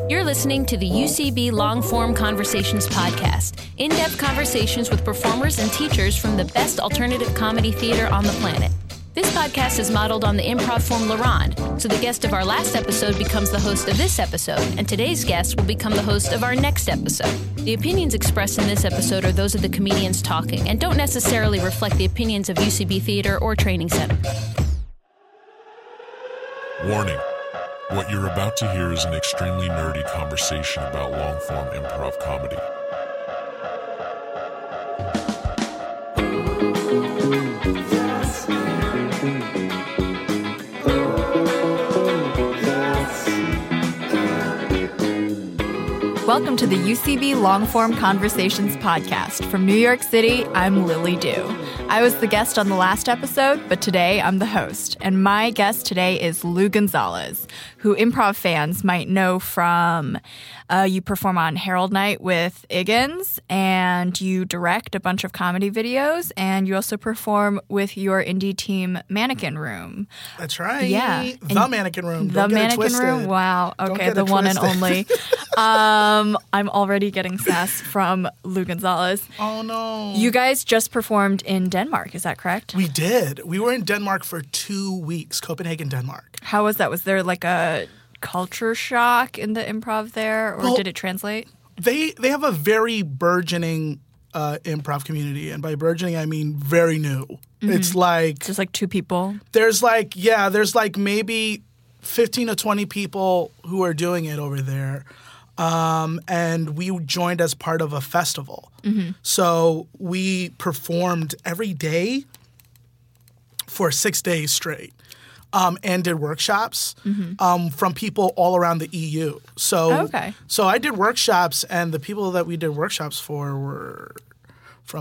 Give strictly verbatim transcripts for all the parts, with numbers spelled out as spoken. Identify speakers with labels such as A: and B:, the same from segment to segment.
A: You're listening to the U C B Long-Form Conversations podcast, in-depth conversations with performers and teachers from the best alternative comedy theater on the planet. This podcast is modeled on the improv form La Ronde, so the guest of our last episode becomes the host of this episode, and today's guest will become the host of our next episode. The opinions expressed in this episode are those of the comedians talking and don't necessarily reflect the opinions of U C B Theater or Training Center.
B: Warning. What you're about to hear is an extremely nerdy conversation about long-form improv comedy.
C: Welcome to the U C B Long-Form Conversations podcast. From New York City, I'm Lily Dew. I was the guest on the last episode, but today I'm the host. And my guest today is Lou Gonzalez, who improv fans might know from uh, you perform on Herald Night with Iggins, and you direct a bunch of comedy videos, and you also perform with your indie team Mannequin Room.
D: That's right.
C: Yeah.
D: The
C: And
D: Mannequin Room.
C: The
D: Don't get it
C: Mannequin
D: twisted.
C: Room? Wow.
D: Don't
C: Okay,
D: get
C: the
D: it
C: one and
D: twisted.
C: only. um, I'm already getting sass from Lou Gonzalez.
D: Oh, no.
C: You guys just performed in Denmark, is that correct?
D: We did. We were in Denmark for two weeks, Copenhagen, Denmark.
C: How was that? Was there like a culture shock in the improv there, or
D: Well,
C: did it translate?
D: They they have a very burgeoning uh, improv community, and by burgeoning I mean very new.
C: Mm-hmm.
D: It's like
C: Just like two people?
D: there's like yeah, there's like maybe fifteen to twenty people who are doing it over there. Um, and we joined as part of a festival.
C: Mm-hmm.
D: So we performed every day for six days straight. Um, and did workshops
C: Mm-hmm.
D: um, from people all around the E U. So,
C: Oh, okay.
D: so I did workshops, and the people that we did workshops for were from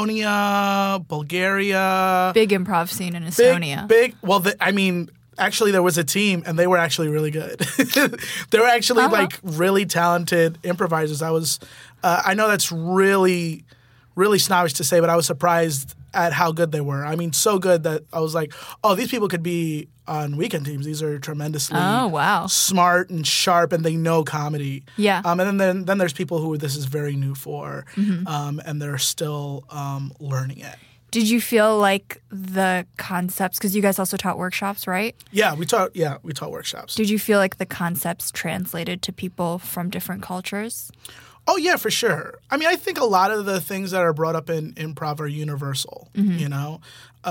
D: Estonia, Bulgaria.
C: Big improv scene in
D: Big,
C: Estonia.
D: big. Well, the, I mean, actually, there was a team, and they were actually really good. They were actually
C: Uh-huh.
D: like really talented improvisers. I was, uh, I know that's really, really snobbish to say, but I was surprised at how good they were. I mean, so good that I was like, oh, these people could be on weekend teams. These are tremendously
C: Oh, wow.
D: smart and sharp, and they know comedy.
C: Yeah.
D: Um, and then, then then there's people who this is very new for,
C: Mm-hmm.
D: um, and they're still um, learning it.
C: Did you feel like the concepts, because you guys also taught workshops, right?
D: Yeah, we taught. Yeah, we taught workshops.
C: Did you feel like the concepts translated to people from different cultures?
D: Oh, yeah, for sure. I mean, I think a lot of the things that are brought up in improv are universal,
C: Mm-hmm.
D: you know?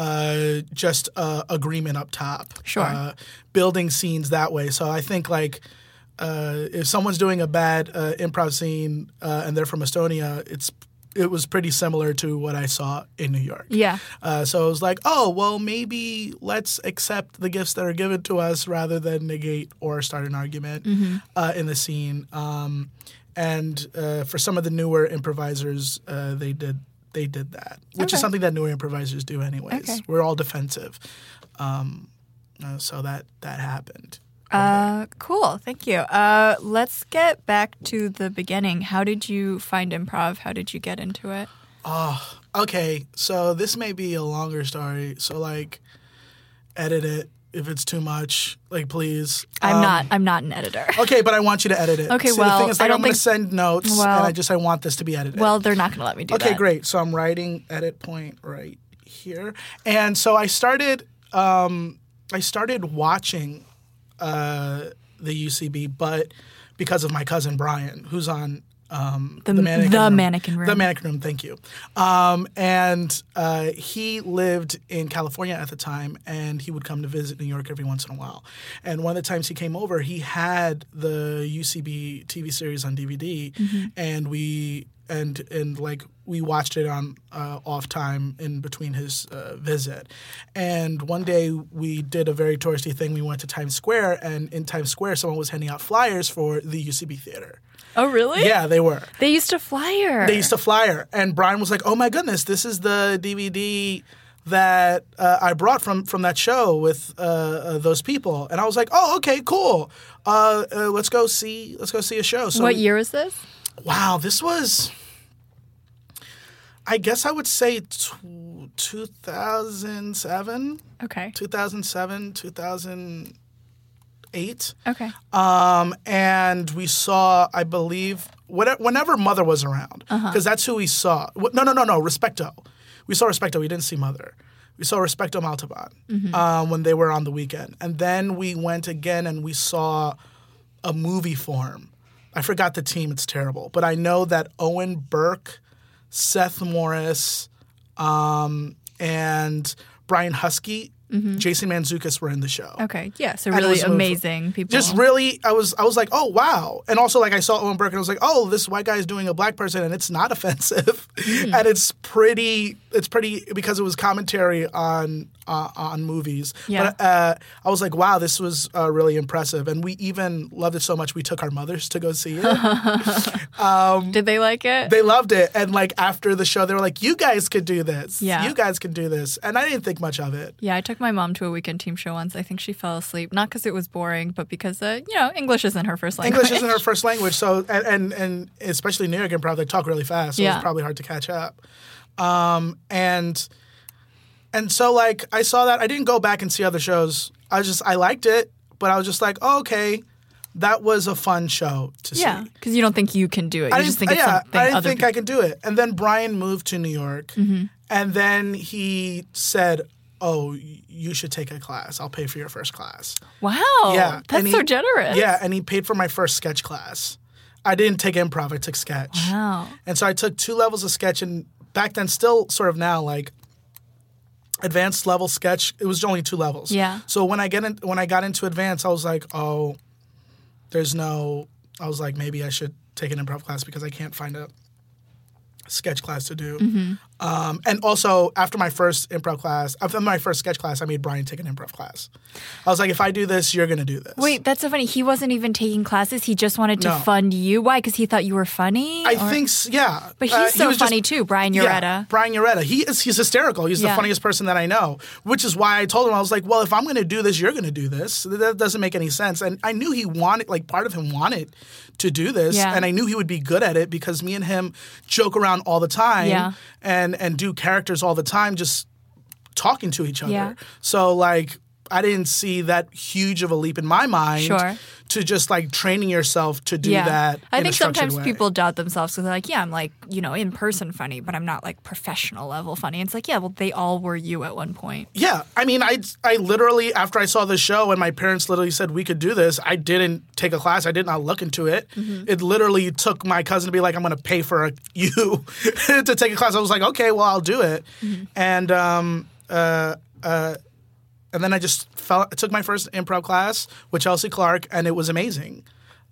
D: Uh, just uh, agreement up top.
C: Sure.
D: Uh, building scenes that way. So I think, like, uh, if someone's doing a bad uh, improv scene uh, and they're from Estonia, it's it was pretty similar to what I saw in New York.
C: Yeah.
D: Uh, so it was like, oh, well, maybe let's accept the gifts that are given to us rather than negate or start an argument
C: Mm-hmm.
D: uh, in the scene. Um, and uh, for some of the newer improvisers, uh, they did they did that, which
C: Okay.
D: is something that newer improvisers do anyways.
C: Okay.
D: We're all defensive. Um, uh, so that, that happened.
C: Uh, cool. Thank you. Uh, let's get back to the beginning. How did you find improv? How did you get into it?
D: Oh, okay. So this may be a longer story. So, like, edit it if it's too much. Like, please.
C: I'm
D: Um,
C: not. I'm not an editor.
D: Okay, but I want you to edit it.
C: Okay,
D: See, the
C: well,
D: thing is, like,
C: I don't
D: I'm going
C: think-
D: to send notes,
C: Well-
D: and I just I want this to be edited.
C: Well, they're not going to let me do
D: okay,
C: that.
D: great. So I'm writing edit point right here, and so I started. Um, I started watching uh, the U C B, but because of my cousin Brian, who's on. Um,
C: The-
D: mannequin
C: the
D: room.
C: Mannequin Room.
D: The mannequin room. Thank you. Um, and uh, he lived in California at the time, and he would come to visit New York every once in a while. And one of the times he came over, he had the U C B T V series on D V D,
C: Mm-hmm.
D: and we and and like we watched it on uh, off time in between his uh, visit. And one day we did a very touristy thing. We went to Times Square, and in Times Square, someone was handing out flyers for the U C B theater.
C: Oh, really?
D: Yeah, they were.
C: They used to flyer.
D: They used to flyer, and Brian was like, "Oh my goodness, this is the D V D that uh, I brought from from that show with uh, uh, those people." And I was like, "Oh, okay, cool. Uh, uh, let's go see. Let's go see a show." So
C: What
D: we-
C: year was this?
D: Wow, this was. I guess I would say t- two thousand seven,
C: Okay.
D: two thousand seven, two thousand eight.
C: Okay.
D: Um, and we saw, I believe, whenever Mother was around, because uh-huh. that's who we saw. No, no, no, no, Respecto. We saw Respecto. We didn't see Mother. We saw Respecto Maltaban mm-hmm. um, when they were on the weekend. And then we went again and we saw a movie form. I forgot the team. It's terrible. But I know that Owen Burke, Seth Morris, um, and Brian Husky, mm-hmm. Jason Mantzoukas were in the show.
C: Okay, yeah, so really amazing people.
D: Just really, I was I was like, oh, wow. And also, like, I saw Owen Burke and I was like, oh, this white guy is doing a black person and it's not offensive. Mm. And it's pretty, it's pretty, because it was commentary on uh, on movies.
C: Yeah.
D: But uh, I was like, wow, this was uh, really impressive. And we even loved it so much, we took our mothers to go see it. um,
C: Did they like it?
D: They loved it. And, like, after the show, they were like, you guys could do this.
C: Yeah.
D: You guys could do this. And I didn't think much of it.
C: Yeah, I took my mom to a weekend team show once. I think she fell asleep, not because it was boring, but because, uh, you know, English isn't her first language.
D: English isn't her first language. So, and, and, and especially New York improv, they talk really fast. So
C: yeah.
D: it's probably hard to catch up. Um, and, and so, like, I saw that. I didn't go back and see other shows. I was just, I liked it, but I was just like, oh, okay, that was a fun show to see.
C: Yeah, because you don't think you can do it. You
D: I
C: just think it's
D: yeah,
C: something
D: I didn't
C: other
D: think
C: people...
D: I could do it. And then Brian moved to New York, mm-hmm. and then he said, oh, you should take a class. I'll pay for your first class.
C: Wow.
D: Yeah.
C: That's
D: he,
C: so generous.
D: Yeah, and he paid for my first sketch class. I didn't take improv, I took sketch.
C: Wow.
D: And so I took two levels of sketch, and back then, still sort of now, like, advanced level sketch, it was only two levels.
C: Yeah.
D: So when I get in, when I got into advanced, I was like, oh, there's no, I was like, maybe I should take an improv class because I can't find a sketch class to do. Mm-hmm. Um, and also, after my first improv class, after my first sketch class, I made Brian take an improv class. I was like, if I do this, you're going to do this.
C: Wait, that's so funny. He wasn't even taking classes. He just wanted to
D: No.
C: fund you. Why? Because he thought you were funny?
D: I
C: Or-
D: think, s- yeah.
C: But he's
D: Uh,
C: so
D: he was
C: funny
D: just-
C: too, Brian
D: Yeah,
C: Ureta.
D: Brian Ureta. He is, he's hysterical. He's
C: Yeah.
D: the funniest person that I know, which is why I told him, I was like, well, if I'm going to do this, you're going to do this. That doesn't make any sense. And I knew he wanted, like, part of him wanted to do this.
C: Yeah.
D: And I knew he would be good at it because me and him joke around all the time
C: Yeah.
D: and, and do characters all the time, just talking to each other.
C: Yeah.
D: So, like, I didn't see that huge of a leap in my mind
C: Sure.
D: to just, like, training yourself to do
C: yeah.
D: that
C: I
D: in
C: think
D: a structured
C: sometimes
D: way.
C: people doubt themselves because they're like, yeah, I'm like, you know, in person funny, but I'm not like professional level funny. And it's like, yeah, well, they all were you at one point.
D: Yeah. I mean, I, I literally, after I saw the show and my parents literally said we could do this, I didn't take a class. I did not look into it. Mm-hmm. It literally took my cousin to be like, I'm going to pay for a, you to take a class. I was like, okay, well, I'll do it. Mm-hmm. And, um, uh, uh, and then I just fell, I took my first improv class with Chelsea Clark, and it was amazing.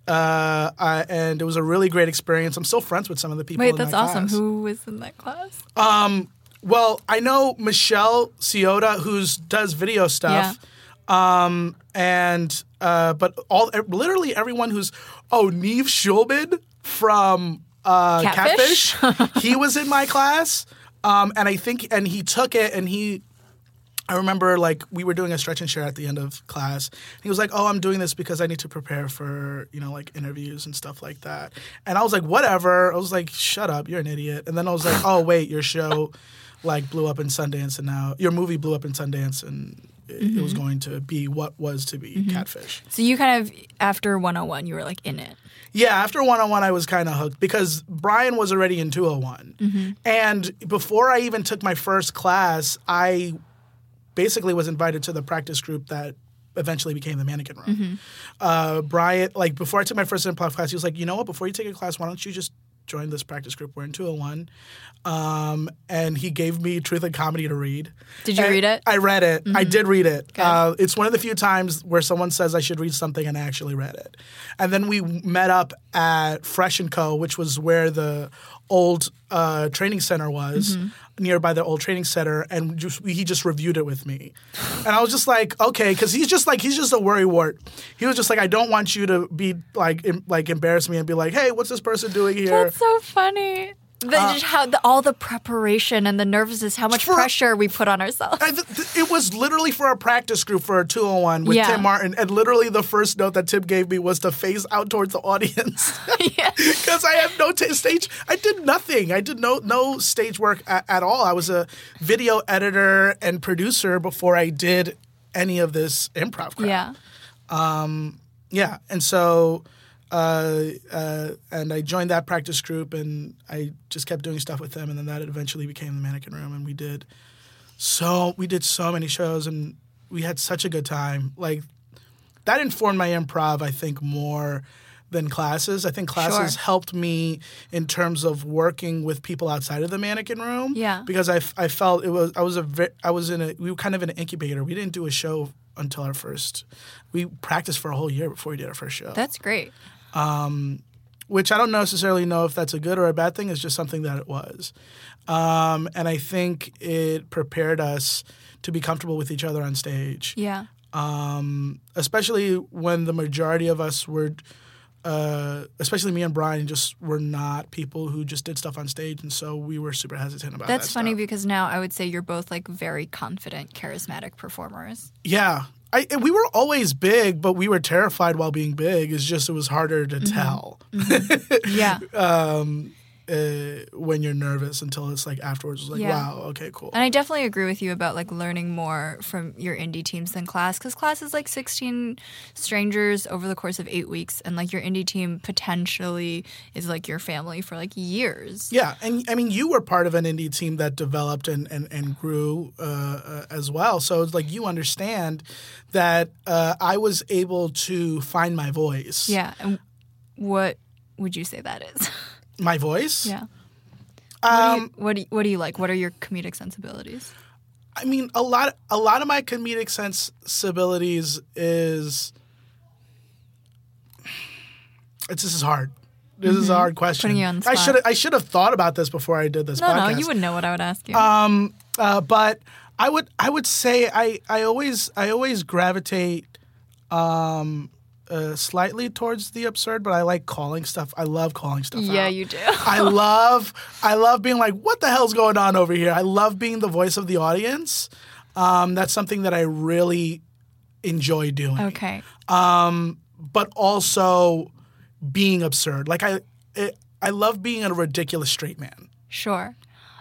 D: Uh, I, and it was a really great experience. I'm still friends with some of the people
C: Wait,
D: in
C: that's
D: that
C: awesome.
D: class.
C: Who was in that class?
D: Um, well, I know Michelle Ciota, who does video stuff. Yeah. Um, and uh, but all literally everyone who's oh Neve Schulman from uh,
C: Catfish,
D: Catfish he was in my class. Um, and I think and he took it and he. I remember, like, we were doing a stretch and share at the end of class. He was like, oh, I'm doing this because I need to prepare for, you know, like, interviews and stuff like that. And I was like, whatever. I was like, shut up. You're an idiot. And then I was like, oh, wait, your show, like, blew up in Sundance and now – your movie blew up in Sundance and it, mm-hmm. it was going to be what was to be mm-hmm. Catfish.
C: So you kind of – after one oh one, you were, like, in it.
D: Yeah, after one oh one, I was kind of hooked because Brian was already in two oh one. Mm-hmm. And before I even took my first class, I – basically was invited to the practice group that eventually became the Mannequin Room. Mm-hmm. Uh, Brian, like before I took my first improv class, he was like, you know what, before you take a class, why don't you just join this practice group? We're in two oh one. Um, and he gave me Truth and Comedy to read.
C: Did you
D: and
C: read it?
D: I read it. Mm-hmm. I did read it. Uh, it's one of the few times where someone says I should read something and I actually read it. And then we met up at Fresh and Co., which was where the old uh, training center was, mm-hmm. nearby the old training center, and just, he just reviewed it with me. And I was just like, okay, because he's just like, he's just a worrywart. He was just like, I don't want you to be like, em- like embarrass me and be like, hey, what's this person doing here?
C: That's so funny. The, uh, how the, all the preparation and the nervousness, how much
D: for,
C: pressure we put on ourselves.
D: I, th- it was literally for a practice group for a two oh one with
C: yeah.
D: Tim Martin, and literally the first note that Tim gave me was to face out towards the audience because I had no t- stage. I did nothing. I did no no stage work at, at all. I was a video editor and producer before I did any of this improv crap.
C: Yeah.
D: Um, yeah, and so uh, uh, and I joined that practice group, and I just kept doing stuff with them, and then that eventually became the Mannequin Room, and we did so we did so many shows, and we had such a good time. Like that informed my improv, I think, more than classes. I think classes
C: Sure.
D: helped me in terms of working with people outside of the Mannequin Room.
C: Yeah.
D: Because I, I felt it was I was a ve- I was in a we were kind of in an incubator. We didn't do a show until our first. We practiced for a whole year before we did our first show.
C: That's great.
D: Um, which I don't necessarily know if that's a good or a bad thing. It's just something that it was. Um, and I think it prepared us to be comfortable with each other on stage.
C: Yeah.
D: Um, especially when the majority of us were, uh, especially me and Brian, just were not people who just did stuff on stage. And so we were super hesitant about
C: That's
D: that
C: funny
D: stuff.
C: because now I would say you're both like very confident, charismatic performers.
D: Yeah. I, we were always big, but we were terrified while being big. It's just it was harder to
C: Mm-hmm.
D: tell
C: Yeah.
D: um, uh, when you're nervous until it's like afterwards. It's like,
C: Yeah.
D: wow, okay, cool.
C: And I definitely agree with you about like learning more from your indie teams than class, because class is like sixteen strangers over the course of eight weeks, and like your indie team potentially is like your family for like years.
D: Yeah, and I mean, you were part of an indie team that developed and, and, and grew uh, uh, as well. So it's like you understand that uh, I was able to find my voice.
C: Yeah. And what would you say that is?
D: My voice?
C: Yeah.
D: Um,
C: What do you, what do you, what do you like? What are your comedic sensibilities?
D: I mean, a lot a lot of my comedic sensibilities is it's this is hard. This is a hard question.
C: Putting you on the
D: I
C: spot.
D: should I should have thought about this before I did this
C: No,
D: podcast.
C: no, you wouldn't know what I would ask you.
D: Um, uh, but I would I would say I, I always I always gravitate um, uh, slightly towards the absurd, but I like calling stuff. I love calling stuff out.
C: yeah, you do.
D: I love I love being like, what the hell's going on over here? I love being the voice of the audience. Um, that's something that I really enjoy doing.
C: Okay.
D: Um, but also being absurd. Like I it, I love being a ridiculous straight man.
C: Sure.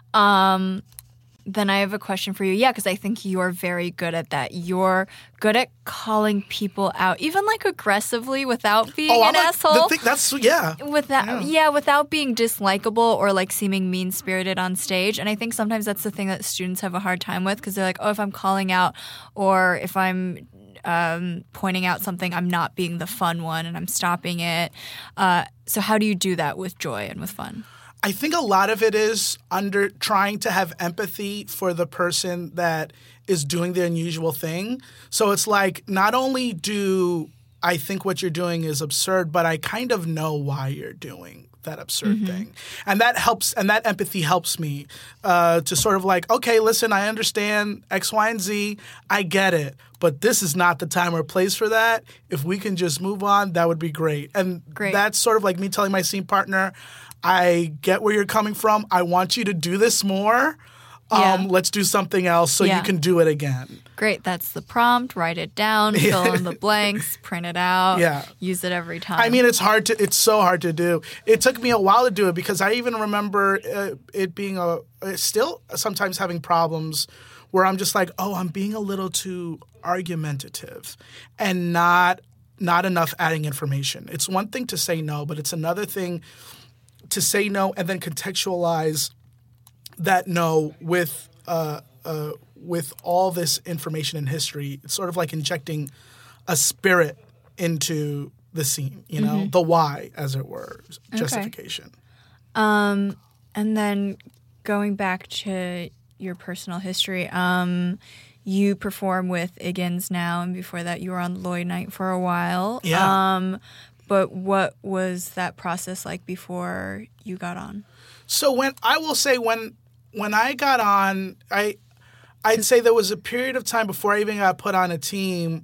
C: Um, then I have a question for you. Yeah, because I think you're very good at that. You're good at calling people out, even like aggressively without being
D: Oh,
C: an
D: I'm like,
C: asshole.
D: the thing, that's yeah.
C: Without,
D: Yeah.
C: yeah. without being dislikable or like seeming mean spirited on stage. And I think sometimes that's the thing that students have a hard time with, because they're like, oh, if I'm calling out or if I'm um, pointing out something, I'm not being the fun one and I'm stopping it. Uh, so how do you do that with joy and with fun?
D: I think a lot of it is under trying to have empathy for the person that is doing the unusual thing. So it's like, not only do I think what you're doing is absurd, but I kind of know why you're doing that absurd thing. And that helps, and that empathy helps me uh, to sort of like, okay, listen, I understand X, Y, and Z. I get it. But this is not the time or place for that. If we can just move on, that would be great. And
C: Great.
D: that's sort of like me telling my scene partner, I get where you're coming from. I want you to do this more. Um,
C: Yeah.
D: Let's do something else so
C: Yeah.
D: you can do it again.
C: Great. That's the prompt. Write it down, fill in the blanks, print it out,
D: Yeah.
C: use it every time.
D: I mean, it's hard to. It's so hard to do. It took me a while to do it because I even remember uh, it being a uh, still sometimes having problems where I'm just like, oh, I'm being a little too argumentative and not not enough adding information. It's one thing to say no, but it's another thing to say no and then contextualize that no with uh, uh, with all this information and history. It's sort of like injecting a spirit into the scene, you know, the why, as it were, justification.
C: Um, and then going back to your personal history, um, you perform with Iggins now, and before that you were on Lloyd Night for a while.
D: Yeah.
C: Um, but what was that process like before you got on?
D: So when I will say when when I got on, I I'd say there was a period of time before I even got put on a team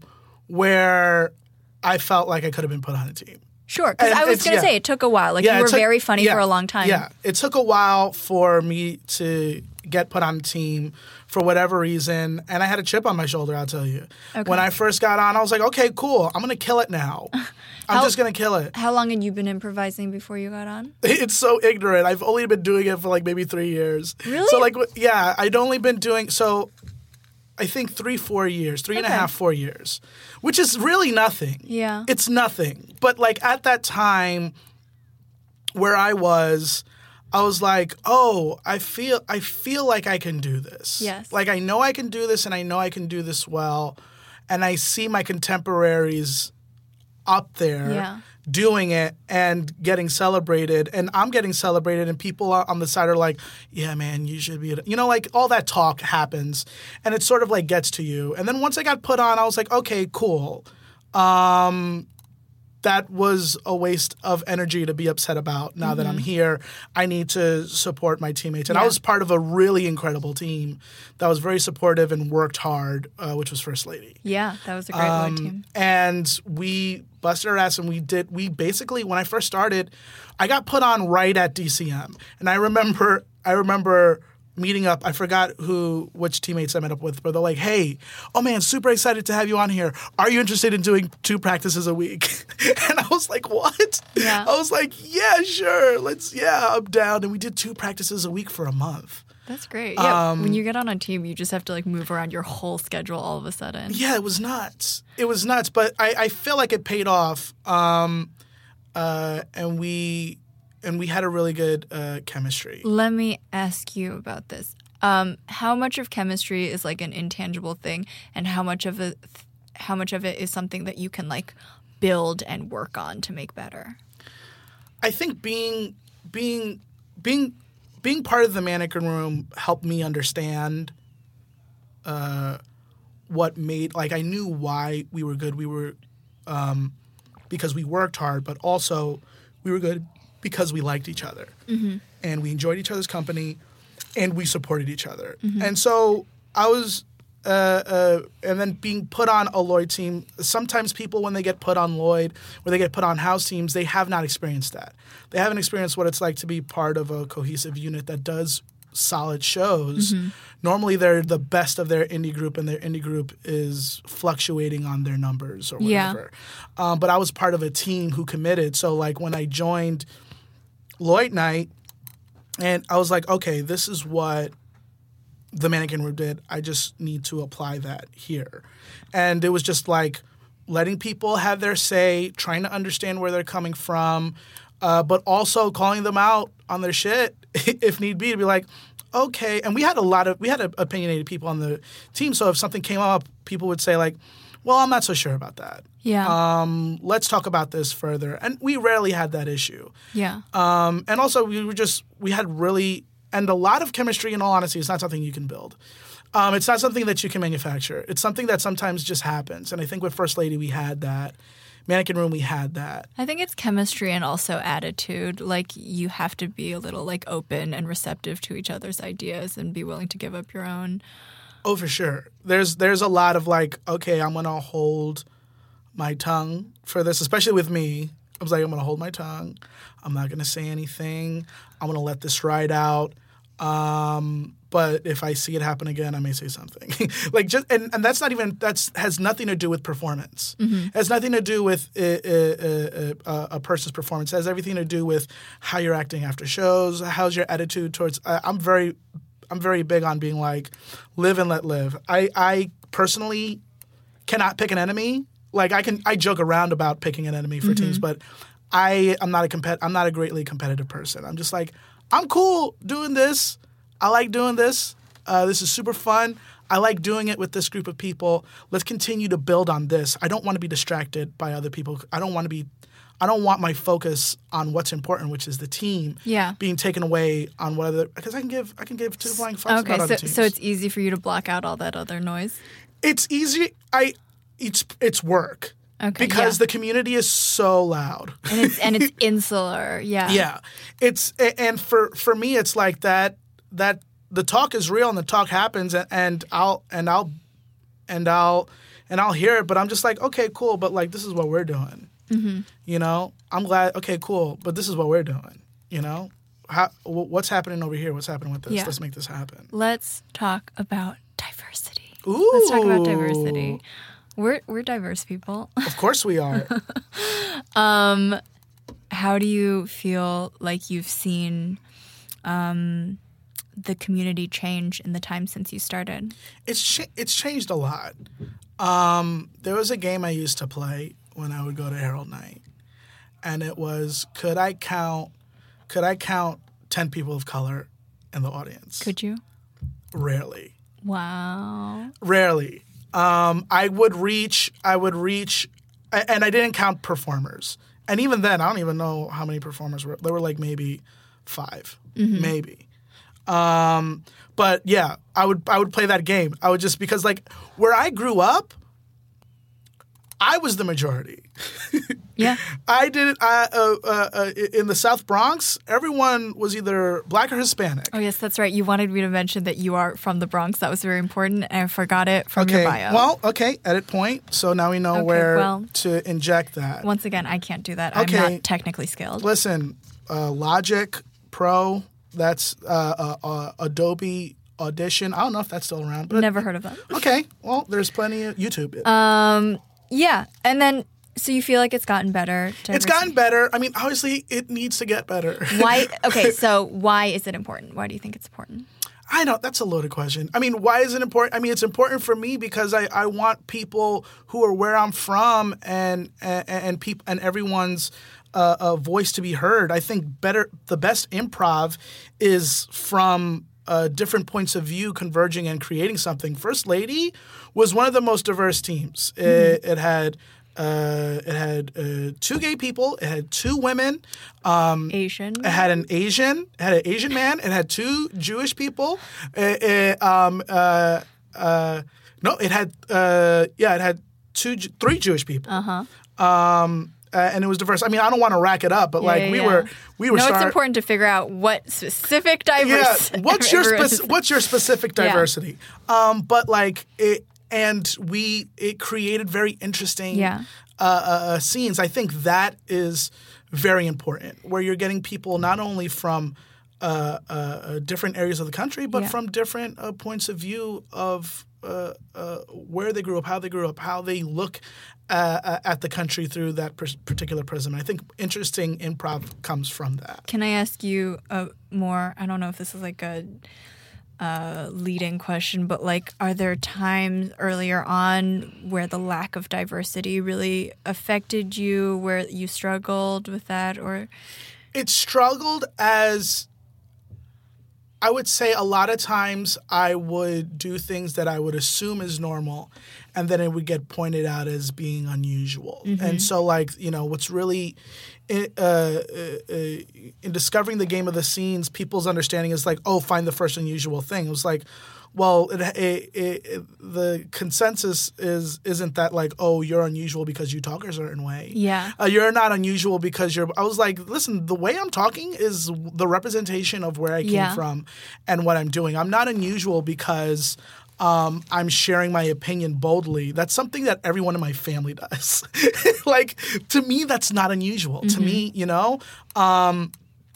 D: where I felt like I could have been put on a team.
C: Sure, because
D: And
C: I was
D: it's-
C: going to
D: yeah.
C: say it took a while. Like
D: Yeah,
C: you
D: it
C: were
D: took-
C: very funny
D: yeah,
C: for a long time.
D: Yeah, it took a while for me to get put on a team for whatever reason, and I had a chip on my shoulder, I'll tell you.
C: Okay.
D: When I first got on, I was like, okay, cool, I'm going to kill it now. I'm
C: How-
D: just going to kill it.
C: How long had you been improvising before you got on?
D: It's so ignorant. I've only been doing it for like maybe three years.
C: Really?
D: So like, yeah, I'd only been doing, so I think three, four years, three and
C: Okay.
D: a half, four years, which is really nothing.
C: Yeah.
D: It's nothing. But like at that time where I was, I was like, oh, I feel I feel like I can do this.
C: Yes.
D: Like I know I can do this and I know I can do this well. And I see my contemporaries up there
C: Yeah.
D: doing it and getting celebrated. And I'm getting celebrated and people on the side are like, yeah, man, you should be, you know, like all that talk happens and it sort of like gets to you. And then once I got put on, I was like, okay, cool. Um, that was a waste of energy to be upset about. Now that I'm here, I need to support my teammates. And I
C: Yeah.
D: was part of a really incredible team that was very supportive and worked hard, uh, which was First Lady.
C: Yeah, that was a great
D: Um,
C: Lloyd team.
D: And we busted our ass and we did, we basically, when I first started, I got put on right at D C M. And I remember, I remember meeting up, I forgot who, which teammates I met up with, but they're like, hey, oh man, super excited to have you on here. Are you interested in doing two practices a week? And I was like, what?
C: Yeah.
D: I was like, yeah, sure. Let's, yeah, I'm down. And we did two practices a week for a month.
C: That's great. Yeah,
D: um,
C: when you get on a team, you just have to like move around your whole schedule all of a sudden.
D: Yeah, it was nuts. It was nuts, but I, I feel like it paid off. Um, uh, and we and we had a really good uh, chemistry.
C: Let me ask you about this. Um, how much of chemistry is like an intangible thing, and how much of it, how much of it is something that you can like build and work on to make better?
D: I think being being being being part of the mannequin room helped me understand uh, what made like I knew why we were good. We were um, because we worked hard, but also we were good because we liked each other
C: Mm-hmm.
D: and we enjoyed each other's company and we supported each other.
C: Mm-hmm.
D: And so I was. Uh, uh, and then being put on a Lloyd team, sometimes people, when they get put on Lloyd or they get put on house teams, they have not experienced that. They haven't experienced what it's like to be part of a cohesive unit that does solid shows.
C: Mm-hmm.
D: Normally, they're the best of their indie group, and their indie group is fluctuating on their numbers or
C: Yeah.
D: whatever. Um, but I was part of a team who committed. So, like, when I joined Lloyd Night, and I was like, okay, this is what the mannequin room did. I just need to apply that here. And it was just like letting people have their say, trying to understand where they're coming from, uh, but also calling them out on their shit if need be, to be like, okay. And we had a lot of, we had a, opinionated people on the team. So if something came up, people would say like, well, I'm not so sure about that.
C: Yeah.
D: Um, let's talk about this further. And we rarely had that issue.
C: yeah.
D: Um, and also we were just, we had really, and a lot of chemistry, in all honesty, is not something you can build. Um, it's not something that you can manufacture. It's something that sometimes just happens. And I think with First Lady, we had that. Mannequin Room, we had that.
C: I think it's chemistry and also attitude. Like you have to be a little like open and receptive to each other's ideas and be willing to give up your own.
D: Oh, for sure. There's there's a lot of like, okay, I'm going to hold my tongue for this, especially with me. I was like, I'm going to hold my tongue. I'm not going to say anything. I'm going to let this ride out. Um, but if I see it happen again, I may say something. like just and, and that's not even that's has nothing to do with performance.
C: Mm-hmm.
D: It has nothing to do with a, a, a, a person's performance. It has everything to do with how you're acting after shows. How's your attitude towards? Uh, I'm very, I'm very big on being like, live and let live. I, I personally cannot pick an enemy. Like I can, I joke around about picking an enemy for
C: Mm-hmm.
D: teams, but I am not a compet. I'm not a greatly competitive person. I'm just like, I'm cool doing this. I like doing this. Uh, this is super fun. I like doing it with this group of people. Let's continue to build on this. I don't want to be distracted by other people. I don't want to be. I don't want my focus on what's important, which is the team,
C: Yeah.
D: being taken away on what other. Because I can give. I can give two flying fucks
C: Okay,
D: about
C: so
D: other teams.
C: so it's easy for you to block out all that other noise.
D: It's easy. I. It's it's work.
C: Okay,
D: Because
C: yeah.
D: the community is so loud.
C: And it's and it's insular. Yeah.
D: Yeah, it's and for for me, it's like that. That the talk is real and the talk happens, and, and I'll and I'll and I'll and I'll hear it. But I'm just like, okay, cool. But like, this is what we're doing.
C: Mm-hmm.
D: You know, I'm glad. Okay, cool. But this is what we're doing. You know, How, what's happening over here? What's happening with this?
C: Yeah.
D: Let's make this happen.
C: Let's talk about diversity.
D: Ooh,
C: Let's talk about diversity. We're we're diverse people.
D: Of course we are.
C: Um, how do you feel like you've seen um, the community change in the time since you started?
D: It's cha- it's changed a lot. Um, there was a game I used to play when I would go to Herald Night, and it was could I count could I count ten people of color in the audience?
C: Could you?
D: Rarely.
C: Wow.
D: Rarely. Um, I would reach. I would reach, and I didn't count performers. And even then, I don't even know how many performers were. There were like maybe five, mm-hmm. maybe. Um, but yeah, I would I would play that game. I would just because like where I grew up, I was the majority.
C: Yeah,
D: I did. I, uh, uh, uh, in the South Bronx, everyone was either black or Hispanic.
C: Oh yes, that's right. You wanted me to mention that you are from the Bronx. That was very important, and I forgot it from
D: okay.
C: your bio.
D: Well, okay, edit point. So now we know
C: Okay,
D: where
C: well,
D: to inject that.
C: Once again, I can't do that.
D: Okay.
C: I'm not technically skilled.
D: Listen, uh, Logic Pro. That's uh, uh, uh, Adobe Audition. I don't know if that's still around. But
C: Never heard of that.
D: Okay, well, there's plenty of YouTube.
C: Um, yeah, and then so you feel like it's gotten better.
D: It's gotten better. I mean, obviously, it needs to get better.
C: Why? Okay, so why is it important? Why do you think it's important?
D: I know that's a loaded question. I mean, why is it important? I mean, it's important for me because I, I want people who are where I'm from and and, and people and everyone's uh, uh, voice to be heard. I think better the best improv is from uh, different points of view converging and creating something. First Lady was one of the most diverse teams. Mm-hmm. It, it had. Uh, it had uh, two gay people. It had two women. Um,
C: Asian.
D: It had an Asian. It had an Asian man. It had two Jewish people. It, it, um, uh, uh, no, it had uh, yeah, it had two, three Jewish people.
C: Uh huh.
D: Um, uh, and it was diverse. I mean, I don't want to rack it up, but
C: yeah,
D: like
C: yeah,
D: we
C: yeah.
D: were, we were.
C: No,
D: start-
C: it's important to figure out what specific diversity.
D: Yeah, what's your speci- what's your specific diversity? Yeah. Um, but like it. And we it created very interesting
C: yeah.
D: uh, uh, scenes. I think that is very important, where you're getting people not only from uh, uh, different areas of the country, but
C: yeah.
D: from different uh, points of view of uh, uh, where they grew up, how they grew up, how they look uh, at the country through that per- particular prism. I think interesting improv comes from that.
C: Can I ask you a more? I don't know if this is like a. Uh, leading question, but like, are there times earlier on where the lack of diversity really affected you, where you struggled with that, or?
D: It struggled as, I would say a lot of times I would do things that I would assume is normal, and then it would get pointed out as being unusual. Mm-hmm. And so like, you know, what's really uh, uh, uh, in discovering the game of the scenes, people's understanding is like, oh, find the first unusual thing. It was like, well, it, it, it, it, the consensus is isn't that like, oh, you're unusual because you talk a certain way.
C: Yeah,
D: uh, you're not unusual because you're. I was like, listen, the way I'm talking is the representation of where I came
C: yeah.
D: from and what I'm doing. I'm not unusual because. Um, I'm sharing my opinion boldly. That's something that everyone in my family does. Like, to me, that's not unusual. Mm-hmm. To me, you know? Um,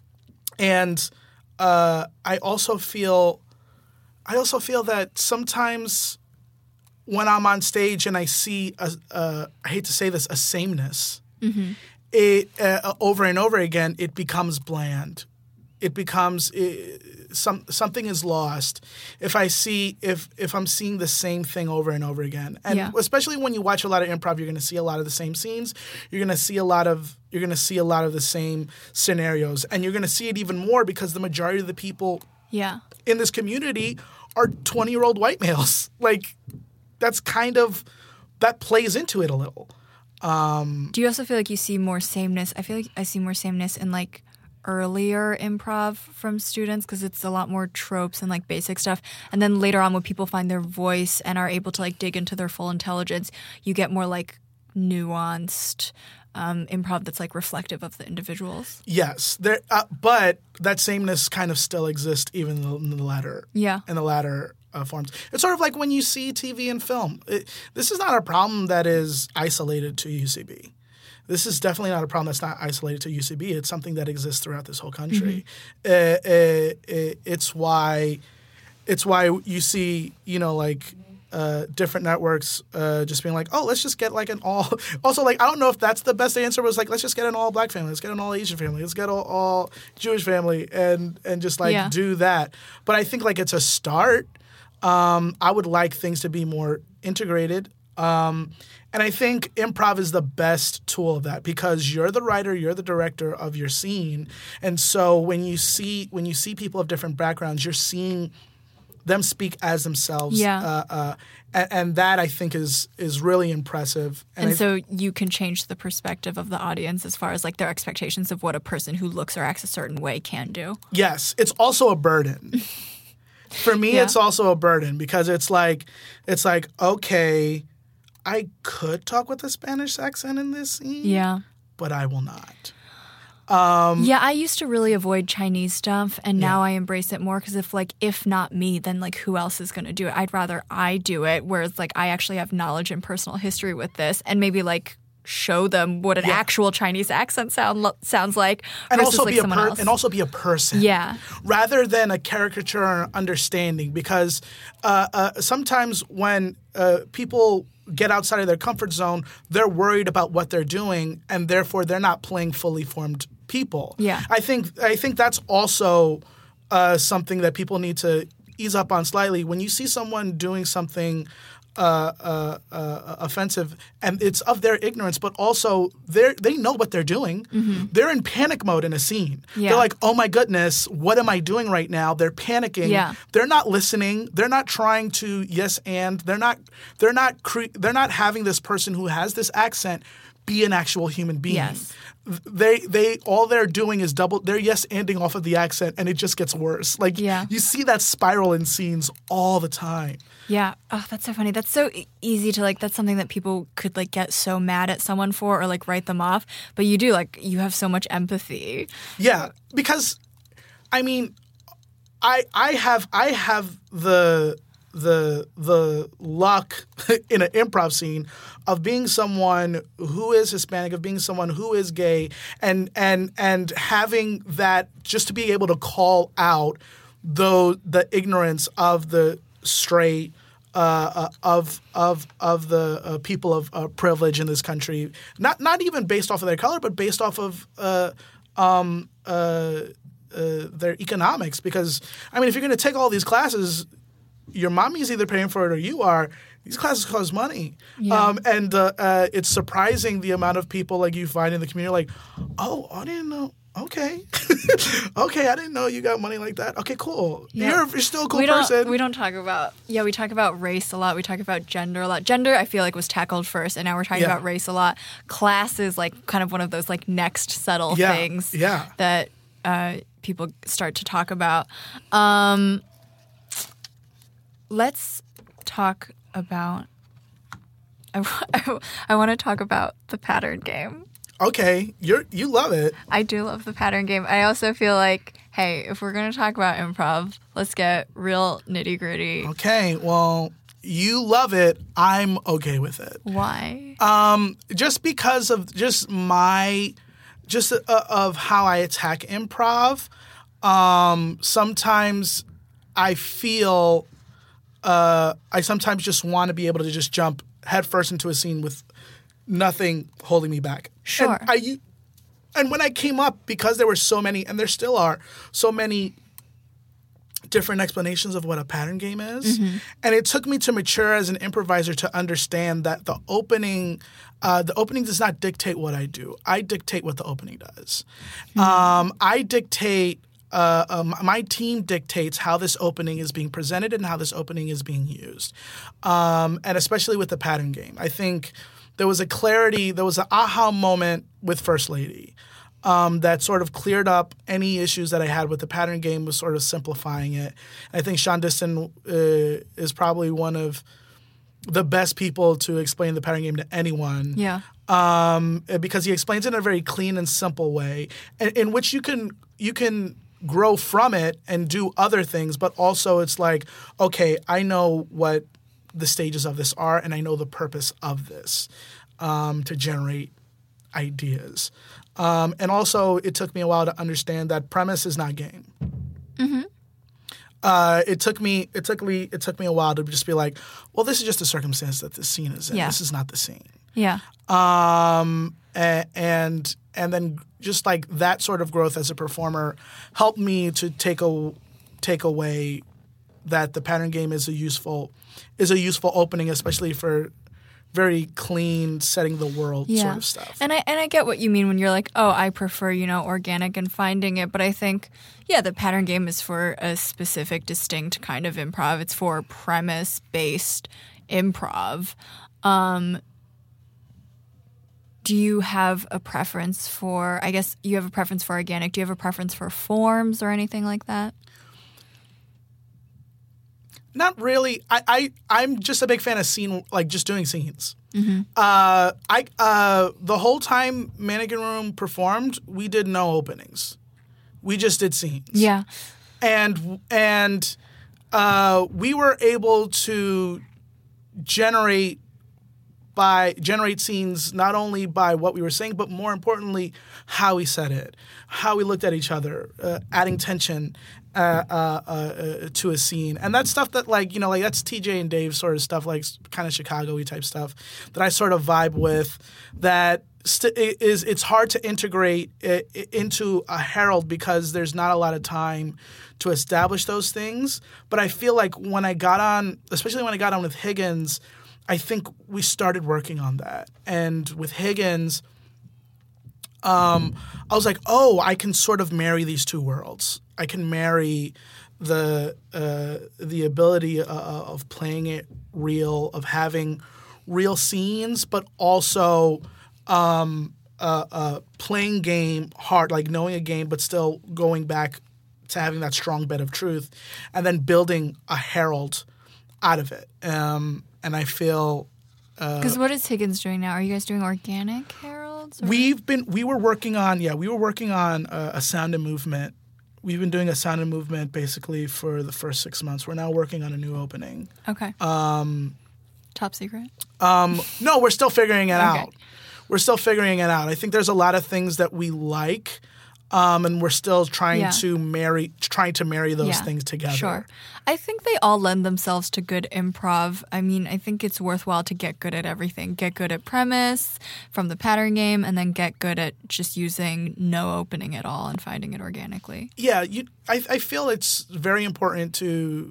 D: and uh, I also feel I also feel that sometimes when I'm on stage and I see, a, a, I hate to say this, a sameness, mm-hmm. it uh, over and over again, it becomes bland. It becomes it, some something is lost if I see if if I'm seeing the same thing over and over again, and
C: yeah.
D: especially when you watch a lot of improv, you're going to see a lot of the same scenes. You're going to see a lot of you're going to see a lot of the same scenarios, and you're going to see it even more because the majority of the people
C: yeah.
D: in this community are twenty-year-old white males. Like that's kind of that plays into it a little. Um,
C: Do you also feel like you see more sameness? I feel like I see more sameness in like. Earlier improv from students because it's a lot more tropes and like basic stuff, and then later on when people find their voice and are able to like dig into their full intelligence, you get more like nuanced um, improv that's like reflective of the individuals.
D: Yes, there, uh, but that sameness kind of still exists even in the latter.
C: Yeah,
D: in the latter uh, forms. It's sort of like when you see T V and film. It, this is not a problem that is isolated to U C B. This is definitely not a problem that's not isolated to U C B. It's something that exists throughout this whole country. Mm-hmm. Uh, uh, uh, it's why, it's why you see, you know, like uh, different networks uh, just being like, oh, let's just get like an all. Also, like I don't know if that's the best answer. Was like, let's just get an all black family, let's get an all Asian family, let's get an all Jewish family, and and just like
C: Yeah.
D: do that. But I think like it's a start. Um, I would like things to be more integrated. Um, and I think improv is the best tool of that because you're the writer, you're the director of your scene. And so when you see when you see people of different backgrounds, you're seeing them speak as themselves.
C: Yeah.
D: Uh, uh, and, and that I think is is really impressive.
C: And
D: I-
C: so you can change the perspective of the audience as far as like their expectations of what a person who looks or acts a certain way can do.
D: Yes, it's also a burden. For me,
C: Yeah.
D: it's also a burden because it's like it's like okay, I could talk with a Spanish accent in this scene,
C: Yeah.
D: but I will not.
C: Yeah, I used to really avoid Chinese stuff, and now I embrace it more because if, like, if not me, then, like, who else is going to do it? I'd rather I do it, whereas, like, I actually have knowledge and personal history with this, and maybe, like, show them what an
D: Yeah.
C: actual Chinese accent sound lo- sounds like
D: And
C: versus,
D: also
C: like,
D: be a
C: someone
D: per-
C: else.
D: and also be a person.
C: Yeah.
D: Rather than a caricature or understanding, because uh, uh, sometimes when uh, people get outside of their comfort zone, they're worried about what they're doing, and therefore they're not playing fully formed people.
C: Yeah.
D: I think I think that's also uh, something that people need to ease up on slightly. When you see someone doing something uh, uh, uh, offensive, and it's of their ignorance, but also they they know what they're doing. They're in panic mode in a scene.
C: Yeah.
D: They're like, "Oh my goodness, what am I doing right now?" They're panicking.
C: Yeah.
D: They're not listening. They're not trying to yes and. They're not. They're not. Cre- they're not having this person who has this accent be an actual human being.
C: Yes.
D: They they all they're doing is double. They're yes anding off of the accent, and it just gets worse. Like
C: Yeah.
D: you see that spiral in scenes all the time.
C: Yeah. Oh, that's so funny. That's so e- easy to like. That's something that people could like get so mad at someone for or like write them off. But you do like you have so much empathy.
D: Yeah, because I mean, I I have I have the the the luck in an improv scene of being someone who is Hispanic, of being someone who is gay, and and and having that just to be able to call out the the ignorance of the straight. Uh, uh, of of of the uh, people of uh, privilege in this country, not not even based off of their color, but based off of uh, um, uh, uh, their economics. Because I mean, if you're going to take all these classes, your mommy's either paying for it or you are. These classes cost money,
C: Yeah.
D: um, and uh, uh, it's surprising the amount of people like you find in the community. Like, oh, I didn't know. Okay, okay, I didn't know you got money like that. Okay, cool.
C: Yeah.
D: You're, you're still a cool
C: we don't,
D: person.
C: We don't talk about yeah. We talk about race a lot. We talk about gender a lot. Gender, I feel like, was tackled first, and now we're talking
D: Yeah.
C: about race a lot. Class is like kind of one of those like next subtle
D: Yeah,
C: things
D: yeah.
C: that uh, people start to talk about. Um, let's talk about. I, I, I want to talk about the pattern game.
D: Okay, you're you love it.
C: I do love the pattern game. I also feel like, hey, if we're going to talk about improv, let's get real nitty gritty.
D: Okay, well, you love it. I'm okay with it.
C: Why?
D: Um, just because of just my, just uh, of how I attack improv. Um, sometimes I feel, uh, I sometimes just want to be able to just jump headfirst into a scene with nothing holding me back.
C: Sure.
D: And I, and when I came up, because there were so many, and there still are so many different explanations of what a pattern game is, and it took me to mature as an improviser to understand that the opening, uh, the opening does not dictate what I do. I dictate what the opening does. Um, I dictate. Uh, um, my team dictates how this opening is being presented and how this opening is being used, um, and especially with the pattern game, I think. There was a clarity, there was an aha moment with First Lady um, that sort of cleared up any issues that I had with the pattern game, was sort of simplifying it. I think Sean Diston uh, is probably one of the best people to explain the pattern game to anyone.
C: Yeah.
D: Um, because he explains it in a very clean and simple way, in, in which you can you can grow from it and do other things, but also it's like, okay, I know what the stages of this are, and I know the purpose of this um, to generate ideas. Um, and also, it took me a while to understand that premise is not game. Uh, it took me it took me it took me a while to just be like, well, this is just a circumstance that this scene is in.
C: Yeah.
D: This is not the scene.
C: Yeah.
D: Um, and, and and then just like that sort of growth as a performer helped me to take a take away that the pattern game is a useful is a useful opening, especially for very clean setting the world
C: Yeah.
D: sort of stuff.
C: And I and I get what you mean when you're like, oh, I prefer, you know, organic and finding it. But I think, yeah, the pattern game is for a specific, distinct kind of improv. It's for premise-based improv. Um, do you have a preference for, I guess you have a preference for organic. Do you have a preference for forms or anything like that?
D: Not really. I, I I'm just a big fan of scene, like just doing scenes.
C: Mm-hmm.
D: Uh, I uh, the whole time Mannequin Room performed, we did no openings. We just did scenes.
C: Yeah.
D: And and uh, we were able to generate by generate scenes not only by what we were saying, but more importantly, how we said it, how we looked at each other, uh, adding tension uh, uh, uh, to a scene, and that's stuff that like you know like that's T J and Dave sort of stuff, like kind of Chicago-y type stuff that I sort of vibe with. That st- is it's hard to integrate it, it into a Herald because there's not a lot of time to establish those things. But I feel like when I got on, especially when I got on with Higgins, I think we started working on that. And with Higgins, um, I was like, oh, I can sort of marry these two worlds. I can marry the uh, the ability uh, of playing it real, of having real scenes, but also um, uh, uh, playing game hard, like knowing a game, but still going back to having that strong bed of truth, and then building a Herald out of it. Um, and I feel
C: Because uh, what is Higgins doing now? Are you guys doing organic heralds? Or?
D: We've been we were working on yeah we were working on a, a sound and movement. We've been doing a sound and movement basically for the first six months. We're now working on a new opening.
C: Okay.
D: Um,
C: Top secret?
D: Um, no, we're still figuring it
C: okay.
D: out. We're still figuring it out. I think there's a lot of things that we like. Um, and we're still trying
C: yeah.
D: to marry, trying to marry those
C: yeah,
D: things together.
C: Sure, I think they all lend themselves to good improv. I mean, I think it's worthwhile to get good at everything. Get good at premise from the pattern game, and then get good at just using no opening at all and finding it organically.
D: Yeah, you. I, I feel it's very important to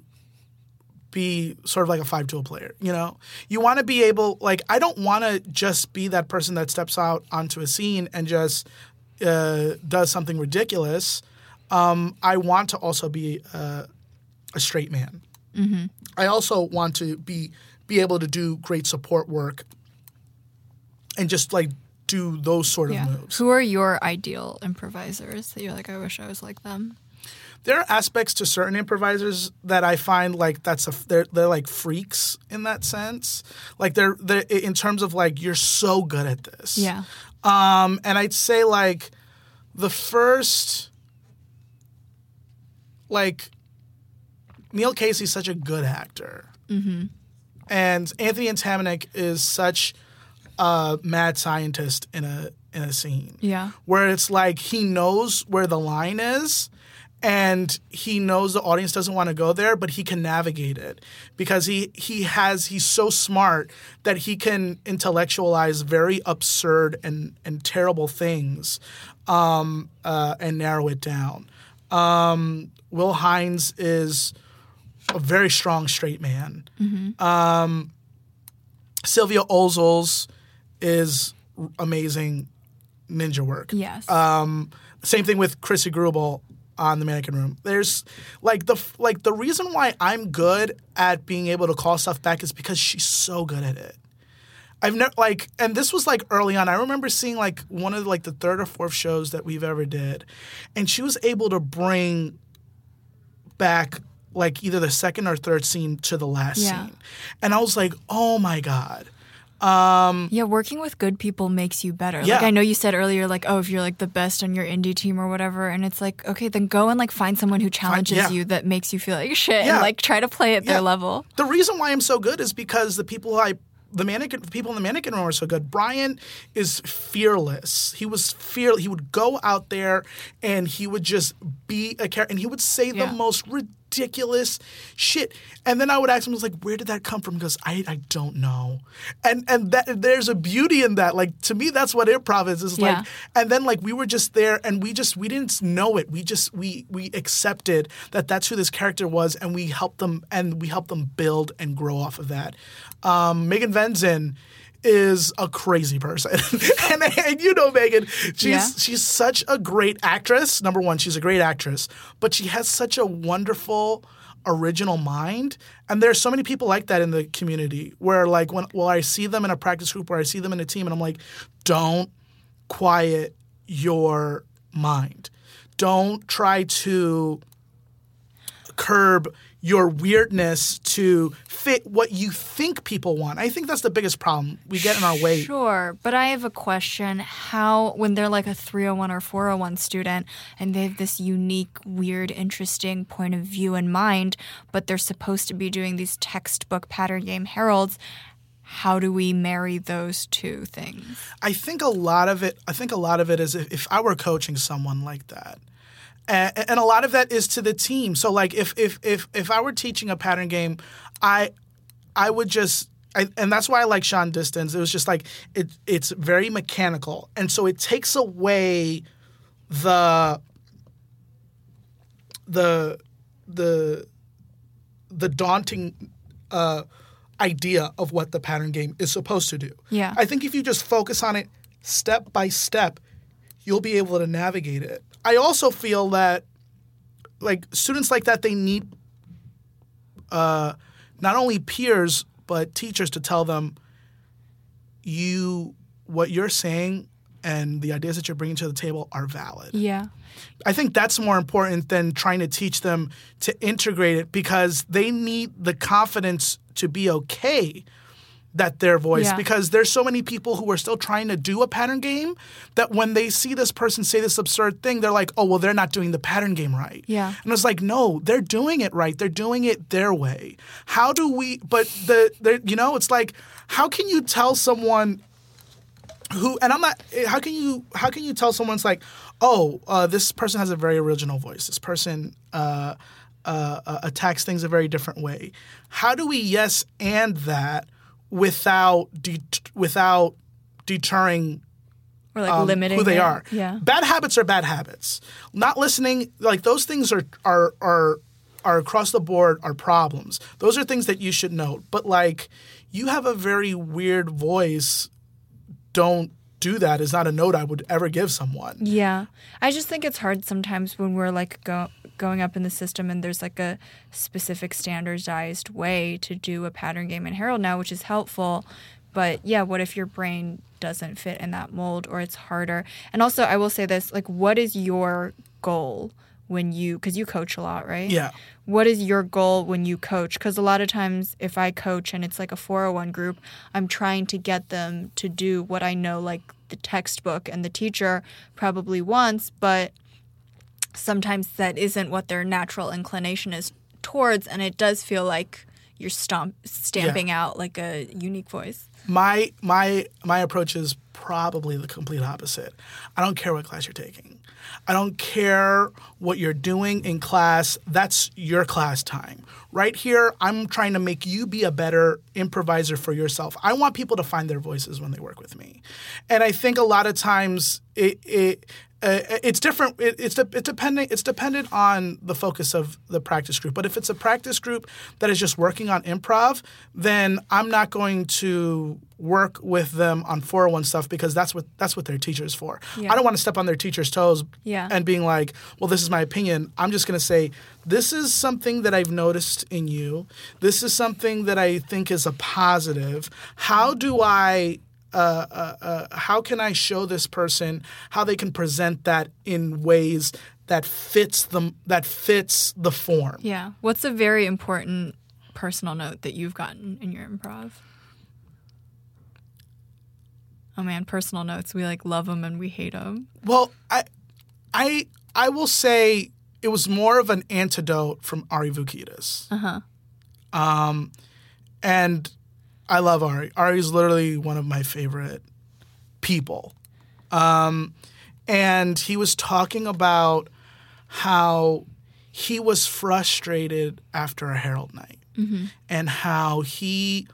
D: be sort of like a five-tool player. You know, you want to be able. Like, I don't want to just be that person that steps out onto a scene and just. Uh, does something ridiculous. Um, I want to also be uh, a straight man.
C: Mm-hmm.
D: I also want to be be able to do great support work and just like do those sort
C: yeah.
D: of moves.
C: Who are your ideal improvisers that you're like, I wish I was like them?
D: There are aspects to certain improvisers that I find like that's a they're they're like freaks in that sense. Like they're they in terms of like you're so good at this.
C: Yeah.
D: Um, and I'd say like the first, like Neil Casey's such a good actor,
C: mm-hmm.
D: and Anthony Antamanik is such a mad scientist in a in a scene.
C: Yeah,
D: where it's like he knows where the line is. And he knows the audience doesn't want to go there, but he can navigate it because he he has he's so smart that he can intellectualize very absurd and, and terrible things um, uh, and narrow it down. Um, Will Hines is a very strong straight man.
C: Mm-hmm.
D: Um, Sylvia Olzels is amazing ninja work.
C: Yes.
D: Um, same thing with Chrissy Grubel on the Mannequin Room. There's like the like the reason why I'm good at being able to call stuff back is because she's so good at it. I've never like, and this was like early on. I remember seeing like one of like the third or fourth shows that we've ever did, and she was able to bring back like either the second or third scene to the last
C: yeah.
D: scene, and I was like, oh my god. Um,
C: yeah, working with good people makes you better.
D: Yeah.
C: Like I know you said earlier, like, oh, if you're like the best on your indie team or whatever, and it's like, okay, then go and like find someone who challenges
D: yeah.
C: you that makes you feel like shit
D: Yeah.
C: and like try to play at
D: Yeah.
C: their level.
D: The reason why I'm so good is because the people who I the mannequin the people in the Mannequin Room are so good. Brian is fearless. He was fear. He would go out there and he would just be a character, and he would say
C: Yeah.
D: the most ridiculous. ridiculous shit. And then I would ask him, I was like, where did that come from? He goes, I, I don't know. And and that there's a beauty in that. Like, to me, that's what improv is. It's
C: Yeah.
D: like, and then like we were just there and we just, we didn't know it. We just, we we accepted that that's who this character was and we helped them, and we helped them build and grow off of that. Um, Megan Venzin is a crazy person. and, and you know Megan, she's
C: Yeah.
D: she's such a great actress. Number one, she's a great actress, but she has such a wonderful original mind. And there's so many people like that in the community where like when well I see them in a practice group or I see them in a team and I'm like, don't quiet your mind. Don't try to curb your weirdness to fit what you think people want. I think that's the biggest problem. We get in our way.
C: Sure, but I have a question. How, when they're like a three oh one or four oh one student and they have this unique, weird, interesting point of view in mind, but they're supposed to be doing these textbook pattern game heralds, how do we marry those two things?
D: I think a lot of it, I think a lot of it is if, if I were coaching someone like that, and, and a lot of that is to the team. So like if if if if I were teaching a pattern game, I I would just I, and that's why I like Sean Distance. It was just like it it's very mechanical, and so it takes away the the the the daunting uh, idea of what the pattern game is supposed to do.
C: Yeah.
D: I think if you just focus on it step by step, you'll be able to navigate it. I also feel that, like, students like that, they need uh, not only peers but teachers to tell them, you, what you're saying and the ideas that you're bringing to the table are valid.
C: Yeah.
D: I think that's more important than trying to teach them to integrate it, because they need the confidence to be okay that their voice,
C: Yeah.
D: because there's so many people who are still trying to do a pattern game that when they see this person say this absurd thing, they're like, oh, well, they're not doing the pattern game right.
C: Yeah.
D: And it's like, no, they're doing it right. They're doing it their way. How do we, but the, the you know, it's like, how can you tell someone who, and I'm not, how can you, how can you tell someone's like, oh, uh, this person has a very original voice. This person uh, uh, uh, attacks things a very different way. How do we yes and that without de- without deterring
C: Or like
D: um,
C: limiting
D: who they
C: it.
D: are?
C: Yeah.
D: Bad habits are bad habits. Not listening, like those things are are are are across the board are problems. Those are things that you should note. But like, you have a very weird voice. Don't do that is not a note I would ever give someone.
C: Yeah. I just think it's hard sometimes when we're like go, going up in the system and there's like a specific standardized way to do a pattern game in Herald now, which is helpful. But yeah, what if your brain doesn't fit in that mold or it's harder? And also, I will say this, like, what is your goal when you, because you coach a lot, right?
D: Yeah.
C: What is your goal when you coach? Because a lot of times if I coach and it's like a four oh one group, I'm trying to get them to do what I know like the textbook and the teacher probably wants, but sometimes that isn't what their natural inclination is towards, and it does feel like you're stomp, stamping
D: Yeah.
C: out like a unique voice.
D: My my my approach is probably the complete opposite. I don't care what class you're taking. I don't care what you're doing in class. That's your class time. Right here, I'm trying to make you be a better improviser for yourself. I want people to find their voices when they work with me. And I think a lot of times it, it uh, it's different. It, it's de- it's dependent. It's dependent on the focus of the practice group. But if it's a practice group that is just working on improv, then I'm not going to work with them on four oh one stuff, because that's what that's what their teacher is for.
C: Yeah.
D: I don't want to step on their teacher's toes
C: Yeah.
D: and being like, well, this is my opinion. I'm just going to say, this is something that I've noticed in you. This is something that I think is a positive. How do I Uh, uh, uh, how can I show this person how they can present that in ways that fits the that fits the form?
C: Yeah. What's a very important personal note that you've gotten in your improv? Oh man, personal notes. We like love them and we hate them.
D: Well, I, I, I will say it was more of an antidote from Ari Voukidis.
C: Uh huh.
D: Um, and I love Ari. Ari is literally one of my favorite people. Um, and he was talking about how he was frustrated after a Herald night mm-hmm. and how he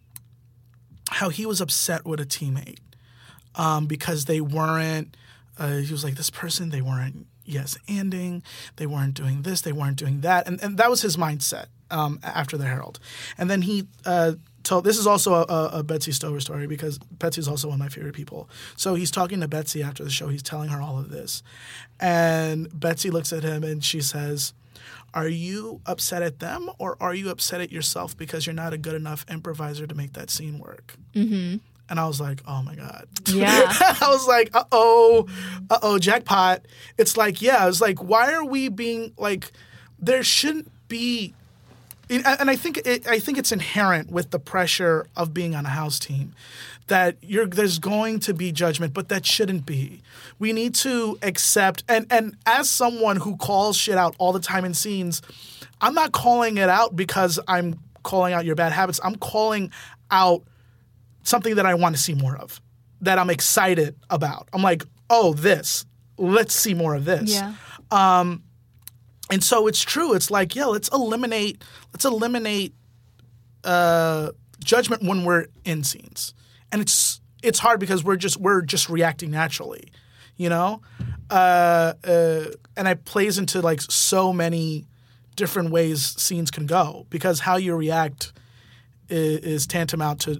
D: how he was upset with a teammate um, because they weren't. Uh, he was like, this person, they weren't yes-anding, they weren't doing this, they weren't doing that, and and that was his mindset um, after the Herald. And then he uh, told. This is also a, a Betsy Stover story because Betsy's also one of my favorite people. So he's talking to Betsy after the show. He's telling her all of this, and Betsy looks at him and she says, "Are you upset at them or are you upset at yourself because you're not a good enough improviser to make that scene work?" Mm-hmm. And I was like, oh, my God.
C: Yeah.
D: I was like, uh-oh, uh-oh, jackpot. It's like, yeah, I was like, why are we being, like, there shouldn't be, and I think it, I think it's inherent with the pressure of being on a house team that you're there's going to be judgment, but that shouldn't be. We need to accept, and, and as someone who calls shit out all the time in scenes, I'm not calling it out because I'm calling out your bad habits. I'm calling out something that I want to see more of, that I'm excited about. I'm like, oh, this. Let's see more of this.
C: Yeah.
D: Um, and so it's true. It's like, yeah, let's eliminate let's eliminate uh, judgment when we're in scenes. And it's it's hard because we're just we're just reacting naturally, you know? Uh, uh, and it plays into like so many different ways scenes can go because how you react is, is tantamount to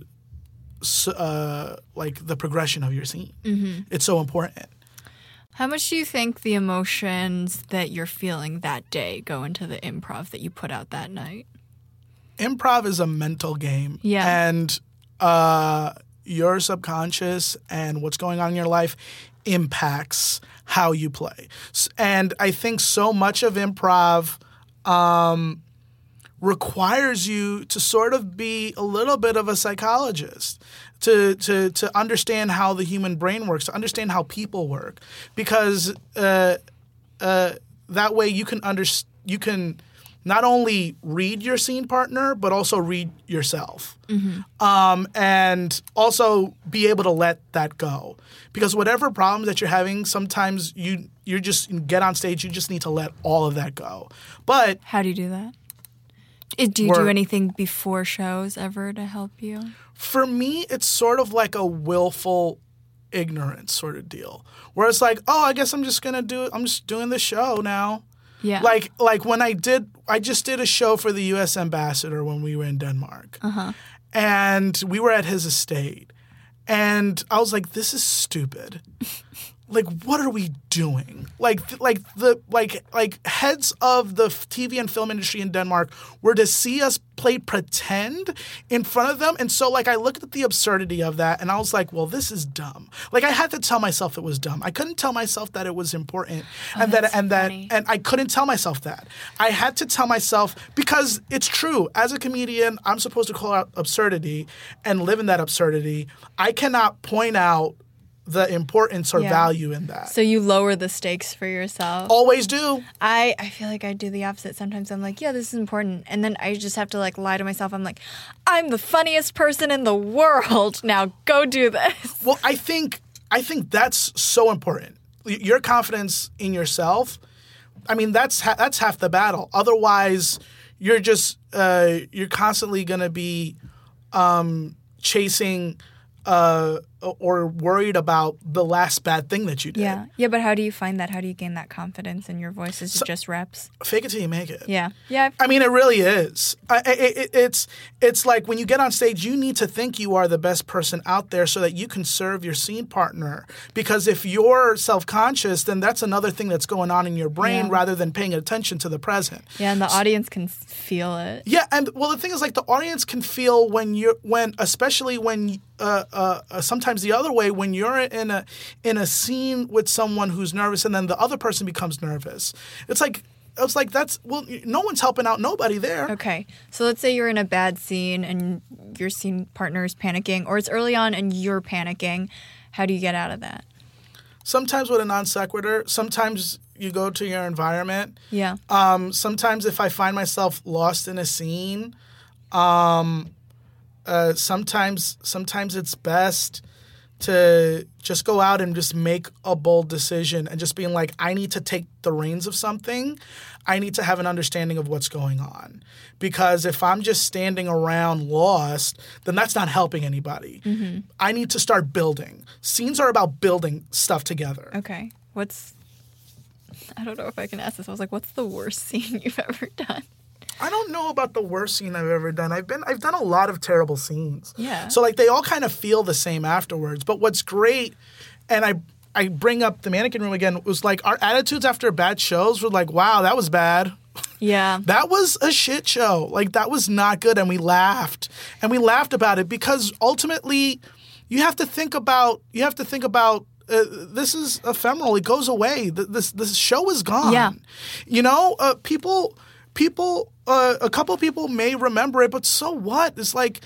D: Uh, like the progression of your scene. Mm-hmm. It's so important.
C: How much do you think the emotions that you're feeling that day go into the improv that you put out that night?
D: Improv is a mental game.
C: Yeah.
D: And uh, your subconscious and what's going on in your life impacts how you play. And I think so much of improv um, requires you to sort of be a little bit of a psychologist, to to to understand how the human brain works, to understand how people work, because uh, uh, that way you can under you can not only read your scene partner but also read yourself, mm-hmm. um, and also be able to let that go. Because whatever problems that you're having, sometimes you you just get on stage, you just need to let all of that go. But
C: how do you do that? Do you do anything before shows ever to help you?
D: For me, it's sort of like a willful ignorance sort of deal, where it's like, oh, I guess I'm just gonna do it. I'm just doing the show now.
C: Yeah.
D: Like like when I did, I just did a show for the U S ambassador when we were in Denmark, uh-huh. and we were at his estate, and I was like, this is stupid. Like, what are we doing? Like, like the like like heads of the T V and film industry in Denmark were to see us play pretend in front of them, and so like I looked at the absurdity of that, and I was like, well, this is dumb. Like I had to tell myself it was dumb. I couldn't tell myself that it was important,
C: oh,
D: and that and
C: funny.
D: that and I couldn't tell myself that. I had to tell myself because it's true. As a comedian, I'm supposed to call out absurdity and live in that absurdity. I cannot point out the importance or
C: yeah.
D: value in that.
C: So you lower the stakes for yourself?
D: Always do.
C: I, I feel like I do the opposite. Sometimes I'm like, yeah, this is important. And then I just have to like lie to myself. I'm like, I'm the funniest person in the world. Now go do this.
D: Well, I think I think that's so important. Your confidence in yourself, I mean, that's ha- that's half the battle. Otherwise, you're just uh, you're constantly going to be um, chasing uh, or worried about the last bad thing that you did.
C: Yeah. Yeah, but how do you find that? How do you gain that confidence in your voice? Is it so, just reps?
D: Fake it till you make it.
C: Yeah. Yeah.
D: I mean, it really is. I, it, it, it's it's like when you get on stage, you need to think you are the best person out there so that you can serve your scene partner. Because if you're self-conscious, then that's another thing that's going on in your brain yeah. rather than paying attention to the present.
C: Yeah, and the so, audience can feel it.
D: Yeah, and well, the thing is, like, the audience can feel when you're when, especially when. Uh, uh, uh, sometimes the other way, when you're in a in a scene with someone who's nervous and then the other person becomes nervous. It's like it's like that's well, no one's helping out nobody there.
C: Okay, so let's say you're in a bad scene and your scene partner is panicking, or it's early on and you're panicking. How do you get out of that?
D: Sometimes with a non sequitur. Sometimes you go to your environment.
C: Yeah.
D: Um, sometimes if I find myself lost in a scene. Um, Uh, sometimes, sometimes it's best to just go out and just make a bold decision and just being like, I need to take the reins of something. I need to have an understanding of what's going on. Because if I'm just standing around lost, then that's not helping anybody. Mm-hmm. I need to start building. Scenes are about building stuff together.
C: Okay. What's – I don't know if I can ask this. I was like, what's the worst scene you've ever done?
D: I don't know about the worst scene I've ever done. I've been I've done a lot of terrible scenes.
C: Yeah.
D: So like they all kind of feel the same afterwards. But what's great, and I I bring up the Mannequin Room again, was like our attitudes after bad shows were like, wow, that was bad.
C: Yeah.
D: That was a shit show. Like that was not good, and we laughed. And we laughed about it because ultimately you have to think about you have to think about Uh, this is ephemeral. It goes away. Th- This this show is gone.
C: Yeah.
D: You know, uh, people people uh, a couple people may remember it, but so what? It's like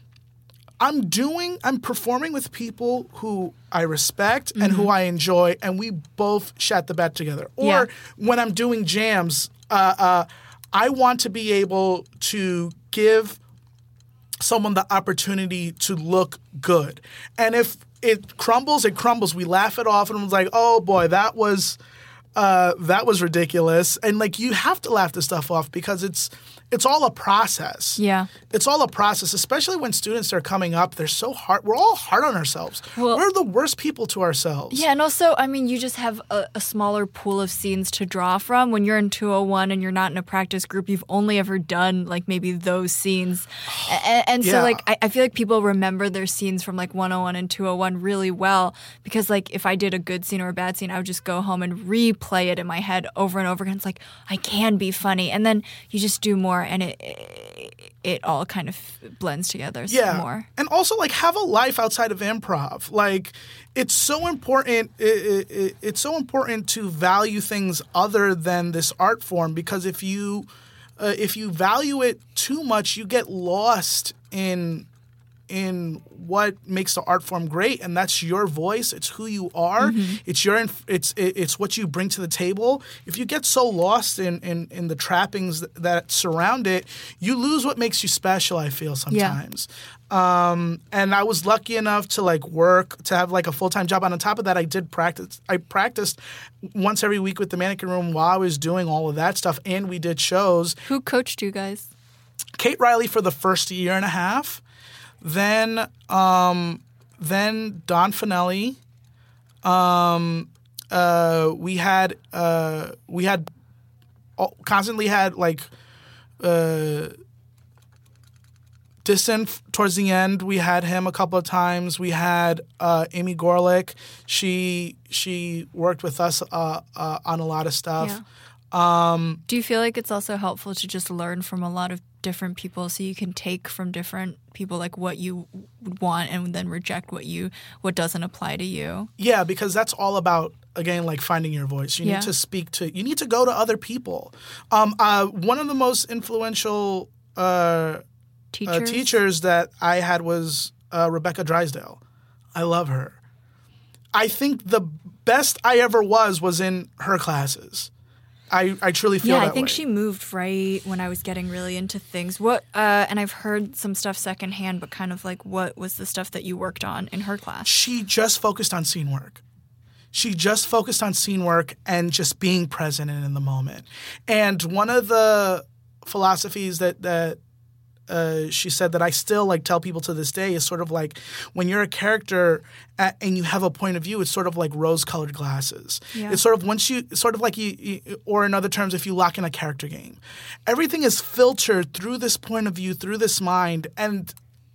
D: I'm doing I'm performing with people who I respect and
C: Mm-hmm.
D: who I enjoy, and we both shat the bed together. Or
C: Yeah.
D: when I'm doing jams, uh, uh, I want to be able to give someone the opportunity to look good. And if it crumbles, it crumbles. We laugh it off and it's like, oh boy, that was uh, that was ridiculous. And like you have to laugh this stuff off because it's it's all a process.
C: Yeah.
D: It's all a process, especially when students are coming up. They're so hard. We're all hard on ourselves.
C: Well-
D: We're the worst people to ourselves.
C: Yeah, and also, I mean, you just have a, a smaller pool of scenes to draw from. When you're in two oh one and you're not in a practice group, you've only ever done, like, maybe those scenes. And, and so,
D: Yeah.
C: like, I, I feel like people remember their scenes from, like, one oh one and two oh one really well because, like, if I did a good scene or a bad scene, I would just go home and replay it in my head over and over again. It's like, I can be funny. And then you just do more, and it it, it all kind of blends together
D: Yeah.
C: more.
D: And also, like, have a life outside of improv. Like, it's so important. It, it, it's so important to value things other than this art form because if you uh, if you value it too much, you get lost in in what makes the art form great, and that's your voice. It's who you are.
C: Mm-hmm.
D: It's your inf- it's it's what you bring to the table. If you get so lost in in, in the trappings that, that surround it, you lose what makes you special. I feel sometimes. Um, and I was lucky enough to like work to have like a full time job. And on top of that, I did practice. I practiced once every week with the Mannequin Room while I was doing all of that stuff, and we did shows.
C: Who coached you guys?
D: Kate Riley for the first year and a half. Then, um, then Don Finelli. Um, uh, we had uh, we had constantly had like uh, Distant towards the end. We had him a couple of times. We had uh, Amy Gorlick. She she worked with us uh, uh, on a lot of stuff.
C: Yeah. Um, Do you feel like it's also helpful to just learn from a lot of different people so you can take from different people like what you would want and then reject what you what doesn't apply to you?
D: Yeah, because that's all about, again, like finding your voice. You
C: Yeah.
D: need to speak to, you need to go to other people. Um, uh, one of the most influential uh,
C: Teachers?
D: uh, teachers that I had was uh, Rebecca Drysdale. I love her. I think the best I ever was was in her classes. I, I truly feel
C: yeah,
D: that
C: I think
D: way.
C: she moved right when I was getting really into things. What uh, and I've heard some stuff secondhand, but kind of like what was the stuff that you worked on in her class?
D: She just focused on scene work. She just focused on scene work and just being present and in the moment. And one of the philosophies that that uh, she said that I still like tell people to this day is sort of like when you're a character at, and you have a point of view, it's sort of like rose-colored glasses.
C: Yeah.
D: It's sort of once you, sort of like you, you, or in other terms, if you lock in a character game, everything is filtered through this point of view, through this mind, and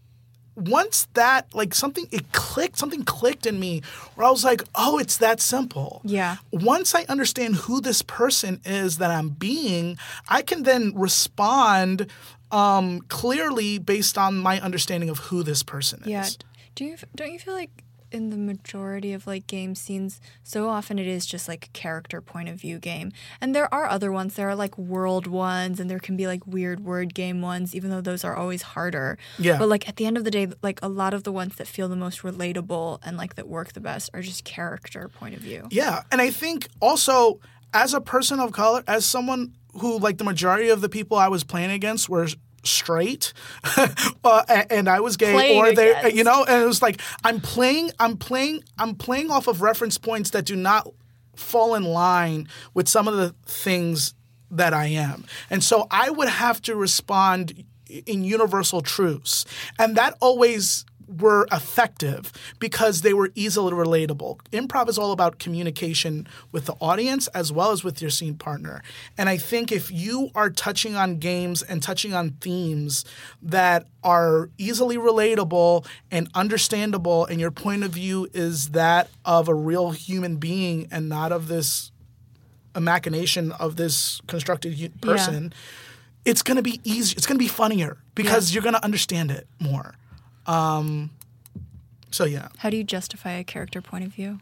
D: once that, like something, it clicked, something clicked in me where I was like, oh, it's that simple.
C: Yeah.
D: Once I understand who this person is that I'm being, I can then respond um, clearly based on my understanding of who this person is.
C: Yeah. Do you don't you feel like in the majority of like game scenes, so often it is just like a character point of view game, and there are other ones. There are like world ones, and there can be like weird word game ones, even though those are always harder.
D: Yeah.
C: But like at the end of the day, like a lot of the ones that feel the most relatable and like that work the best are just character point of view.
D: Yeah. And I think also as a person of color, as someone who like the majority of the people I was playing against were straight uh, and I was gay,
C: Playing
D: or they,
C: against.
D: you know, and it was like I'm playing, I'm playing, I'm playing off of reference points that do not fall in line with some of the things that I am, and so I would have to respond in universal truths, and that always were effective because they were easily relatable. Improv is all about communication with the audience as well as with your scene partner. And I think if you are touching on games and touching on themes that are easily relatable and understandable, and your point of view is that of a real human being and not of this a machination of this constructed hu- person, yeah. it's going to be easier. It's going to be funnier because yeah. you're going to understand it more. Um, so yeah.
C: How do you justify a character point of view?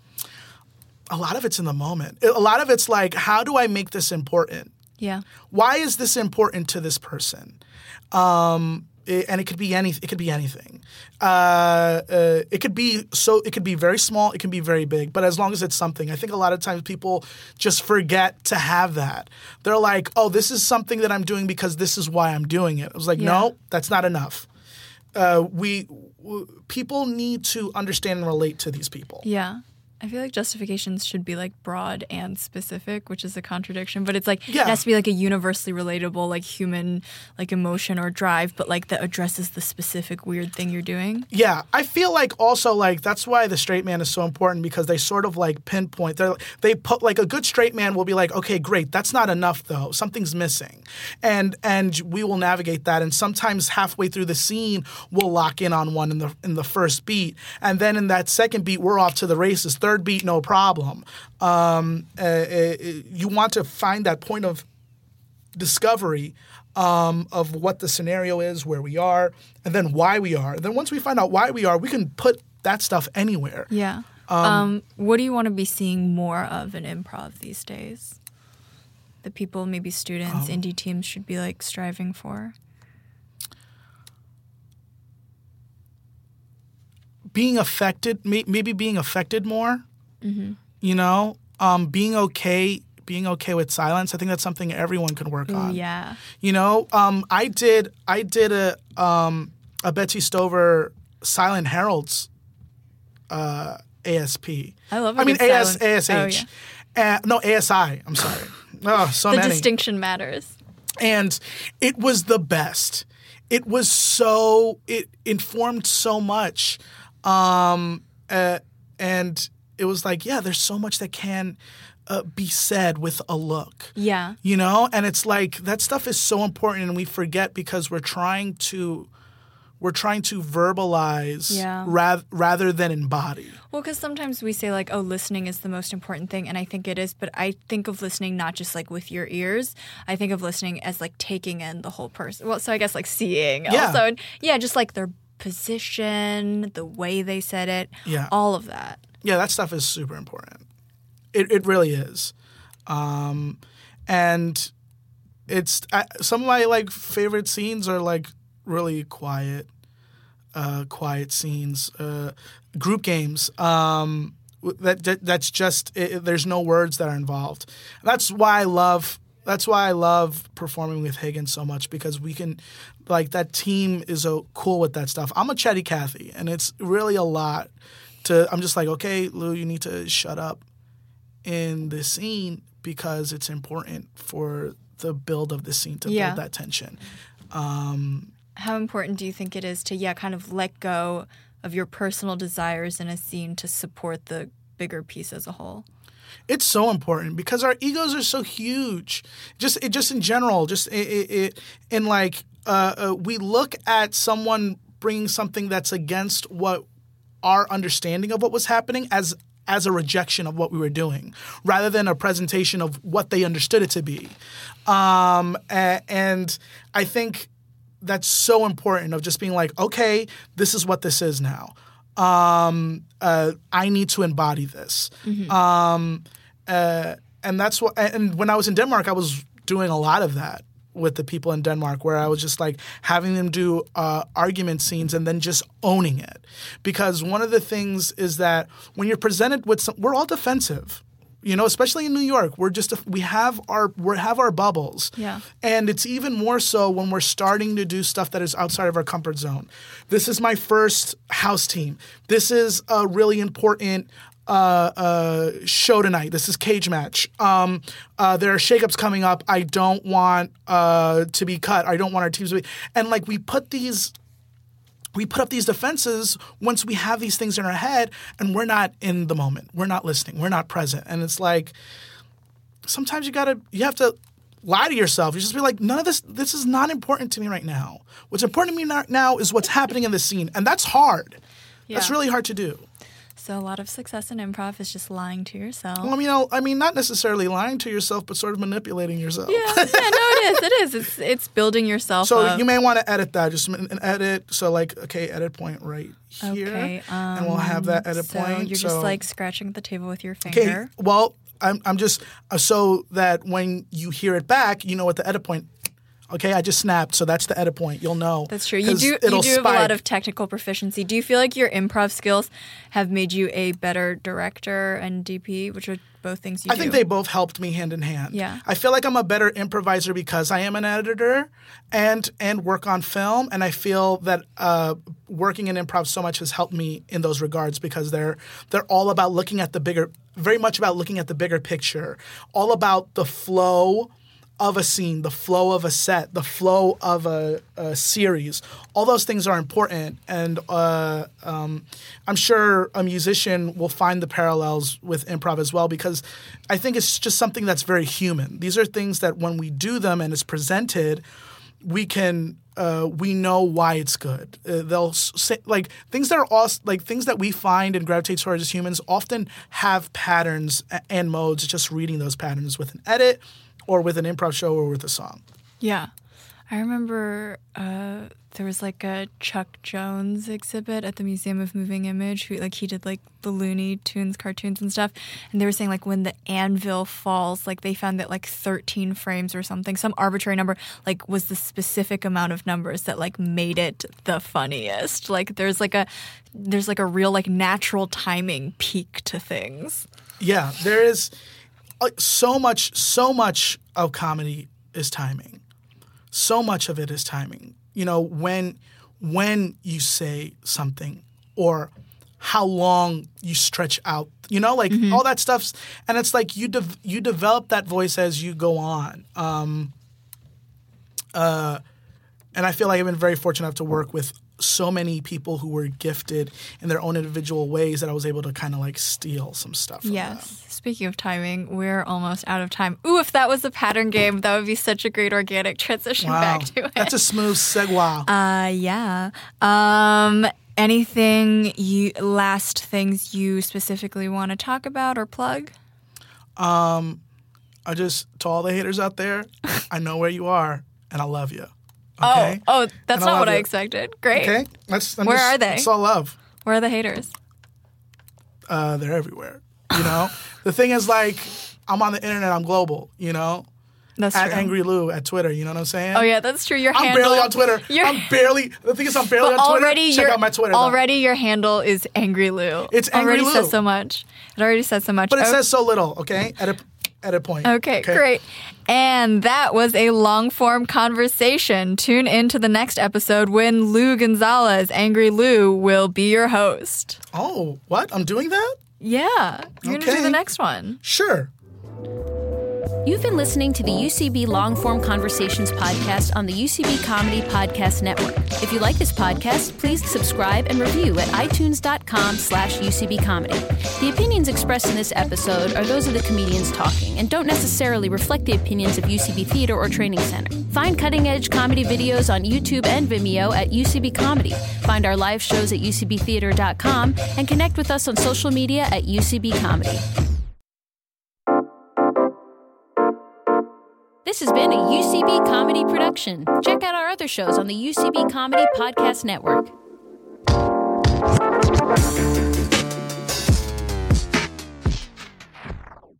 D: A lot of it's in the moment. A lot of it's like, how do I make this important?
C: Yeah.
D: Why is this important to this person? Um, it, and it could be any. It could be anything. Uh, uh, it could be so. It could be very small. It can be very big. But as long as it's something, I think a lot of times people just forget to have that. They're like, "Oh, this is something that I'm doing because this is why I'm doing it." I was like, yeah. "No, that's not enough." Uh, we w- people need to understand and relate to these people.
C: Yeah. I feel like justifications should be like broad and specific, which is a contradiction, but it's like
D: yeah.
C: it has to be like a universally relatable like human like emotion or drive, but like that addresses the specific weird thing you're doing.
D: Yeah, I feel like also like that's why the straight man is so important, because they sort of like pinpoint. They they put like a good straight man will be like, okay, great, that's not enough though. Something's missing, and and we will navigate that. And sometimes halfway through the scene, we'll lock in on one in the in the first beat, and then in that second beat, we're off to the races. Third beat, no problem. Um, uh, uh, you want to find that point of discovery um, of what the scenario is, where we are, and then why we are. And then once we find out why we are, we can put that stuff anywhere.
C: Yeah. Um, um, what do you want to be seeing more of in improv these days? That people, maybe students, um, indie teams should be like striving for?
D: Being affected, may, maybe being affected more,
C: mm-hmm.
D: you know, um, being okay, being okay with silence. I think that's something everyone can work
C: Ooh,
D: on.
C: Yeah.
D: You know, um, I did, I did a, um, a Betsy Stover Silent Heralds uh, A S P.
C: I love it.
D: I mean, A S,
C: silent.
D: A S H. Oh, yeah. uh, no, A S I. I'm sorry. Oh, so
C: the
D: many.
C: The distinction matters.
D: And it was the best. It was so, it informed so much. Um, uh, and it was like, yeah, there's so much that can uh, be said with a look.
C: Yeah.
D: You know? And it's like, that stuff is so important, and we forget because we're trying to, we're trying to verbalize
C: yeah.
D: ra- rather than embody.
C: Well, because sometimes we say like, oh, listening is the most important thing, and I think it is, but I think of listening not just like with your ears. I think of listening as like taking in the whole person. Well, so I guess like seeing
D: yeah.
C: also. And yeah, just like their position, the way they said it,
D: yeah.
C: all of that.
D: Yeah, that stuff is super important. It it really is. Um, and it's I, some of my like favorite scenes are like really quiet, uh, quiet scenes, uh, group games. Um, that, that that's just it, there's no words that are involved. That's why I love. That's why I love performing with Higgins so much, because we can, like, that team is so cool with that stuff. I'm a chatty Cathy, and it's really a lot to, I'm just like, okay, Lou, you need to shut up in this scene because it's important for the build of the scene to
C: yeah.
D: build that tension. Um,
C: How important do you think it is to, yeah, kind of let go of your personal desires in a scene to support the bigger piece as a whole?
D: It's so important because our egos are so huge. Just, it, just in general, just it, it, it in like uh, uh, we look at someone bringing something that's against what our understanding of what was happening as as a rejection of what we were doing, rather than a presentation of what they understood it to be. Um, and, and I think that's so important, of just being like, okay, this is what this is now. Um, uh, I need to embody this.
C: Mm-hmm.
D: Um, uh, and that's what, and when I was in Denmark, I was doing a lot of that with the people in Denmark, where I was just like having them do uh, argument scenes and then just owning it. Because one of the things is that when you're presented with some, we're all defensive. You know, especially in New York, we're just a, we have our we have our bubbles.
C: Yeah.
D: And it's even more so when we're starting to do stuff that is outside of our comfort zone. This is my first house team. This is a really important uh, uh, show tonight. This is Cage Match. Um, uh, there are shakeups coming up. I don't want uh, to be cut. I don't want our teams to be. And like we put these. We put up these defenses once we have these things in our head and we're not in the moment. We're not listening. We're not present. And it's like sometimes you gotta you have to lie to yourself. You just be like, none of this this is not important to me right now. What's important to me right now is what's happening in the scene. And that's hard.
C: Yeah.
D: That's really hard to do.
C: So a lot of success in improv is just lying to yourself.
D: Well, you know, I mean, not necessarily lying to yourself, but sort of manipulating yourself.
C: Yeah, yeah, no, it is. It is. It's it's building yourself
D: So
C: up.
D: you may want to edit that. Just an edit. So like, okay, edit point right here.
C: Okay, um,
D: and we'll have that edit
C: so
D: point.
C: You're
D: so
C: just like scratching at the table with your finger.
D: Okay, well, I'm, I'm just, uh, so that when you hear it back, you know what the edit point. Okay, I just snapped, so that's the edit point. You'll know.
C: That's true. You do. You do have a lot of technical proficiency. Do you feel like your improv skills have made you a better director and D P, which are both things you
D: I
C: do?
D: think they both helped me hand in hand.
C: Yeah.
D: I feel like I'm a better improviser because I am an editor and and work on film, and I feel that uh, working in improv so much has helped me in those regards because they're they're all about looking at the bigger, very much about looking at the bigger picture, all about the flow of a scene, the flow of a set, the flow of a, a series. All those things are important, and uh, um, I'm sure a musician will find the parallels with improv as well because I think it's just something that's very human. These are things that when we do them and it's presented, we can uh, we know why it's good. Uh, they'll say like things that are also, like things that we find and gravitate towards as humans often have patterns and modes. Just reading those patterns with an edit, or with an improv show, or with a song.
C: Yeah. I remember uh, there was like a Chuck Jones exhibit at the Museum of Moving Image. Who like he did like the Looney Tunes cartoons and stuff. And they were saying like when the anvil falls, like they found that like thirteen frames or something, some arbitrary number, like was the specific amount of numbers that like made it the funniest. Like there's like a there's like a real like natural timing peak to things.
D: Yeah, there is uh, so much, so much of comedy is timing. So much of it is timing. You know, when when you say something or how long you stretch out, you know, like mm-hmm. all that stuff's, and it's like you de- you develop that voice as you go on. Um, uh, and I feel like I've been very fortunate enough to work with so many people who were gifted in their own individual ways that I was able to kind of like steal some stuff from
C: yes.
D: them.
C: Speaking of timing, we're almost out of time. Ooh, if that was a pattern game, that would be such a great organic transition
D: wow.
C: back to it.
D: That's a smooth segue.
C: Uh, yeah. Um, anything you, last things you specifically want to talk about or plug?
D: Um, I just, to all the haters out there, I know where you are and I love you. Okay?
C: Oh, oh, that's
D: and
C: not
D: I
C: what I
D: you.
C: expected. Great.
D: Okay, that's, I'm
C: Where
D: just,
C: are they?
D: It's all love.
C: Where are the haters?
D: Uh, they're everywhere. You know, the thing is, like, I'm on the internet. I'm global. You know,
C: that's
D: at
C: true.
D: Angry Lou at Twitter. You know what I'm saying?
C: Oh yeah, that's true. Your
D: I'm
C: handle.
D: barely on Twitter.
C: You're,
D: I'm barely. The thing is, I'm barely on Twitter.
C: Already
D: Check out my Twitter.
C: Already, though. Your handle is Angry Lou.
D: It's Angry
C: already
D: Lou.
C: says so much. It already says so much.
D: But it
C: oh.
D: says so little. Okay, at a at a point.
C: Okay, okay, great. And that was a long-form conversation. Tune in to the next episode when Lou Gonzalez, Angry Lou, will be your host.
D: Oh, what? I'm doing that?
C: Yeah. You're
D: okay.
C: going to do the next one.
D: Sure.
A: You've been listening to the U C B Long-Form Conversations podcast on the U C B Comedy Podcast Network. If you like this podcast, please subscribe and review at itunes.com slash UCB Comedy. The opinions expressed in this episode are those of the comedians talking and don't necessarily reflect the opinions of U C B Theater or Training Center. Find cutting-edge comedy videos on YouTube and Vimeo at U C B Comedy. Find our live shows at U C B theater dot com and connect with us on social media at U C B Comedy. This has been a U C B Comedy production. Check out our other shows on the U C B Comedy Podcast Network.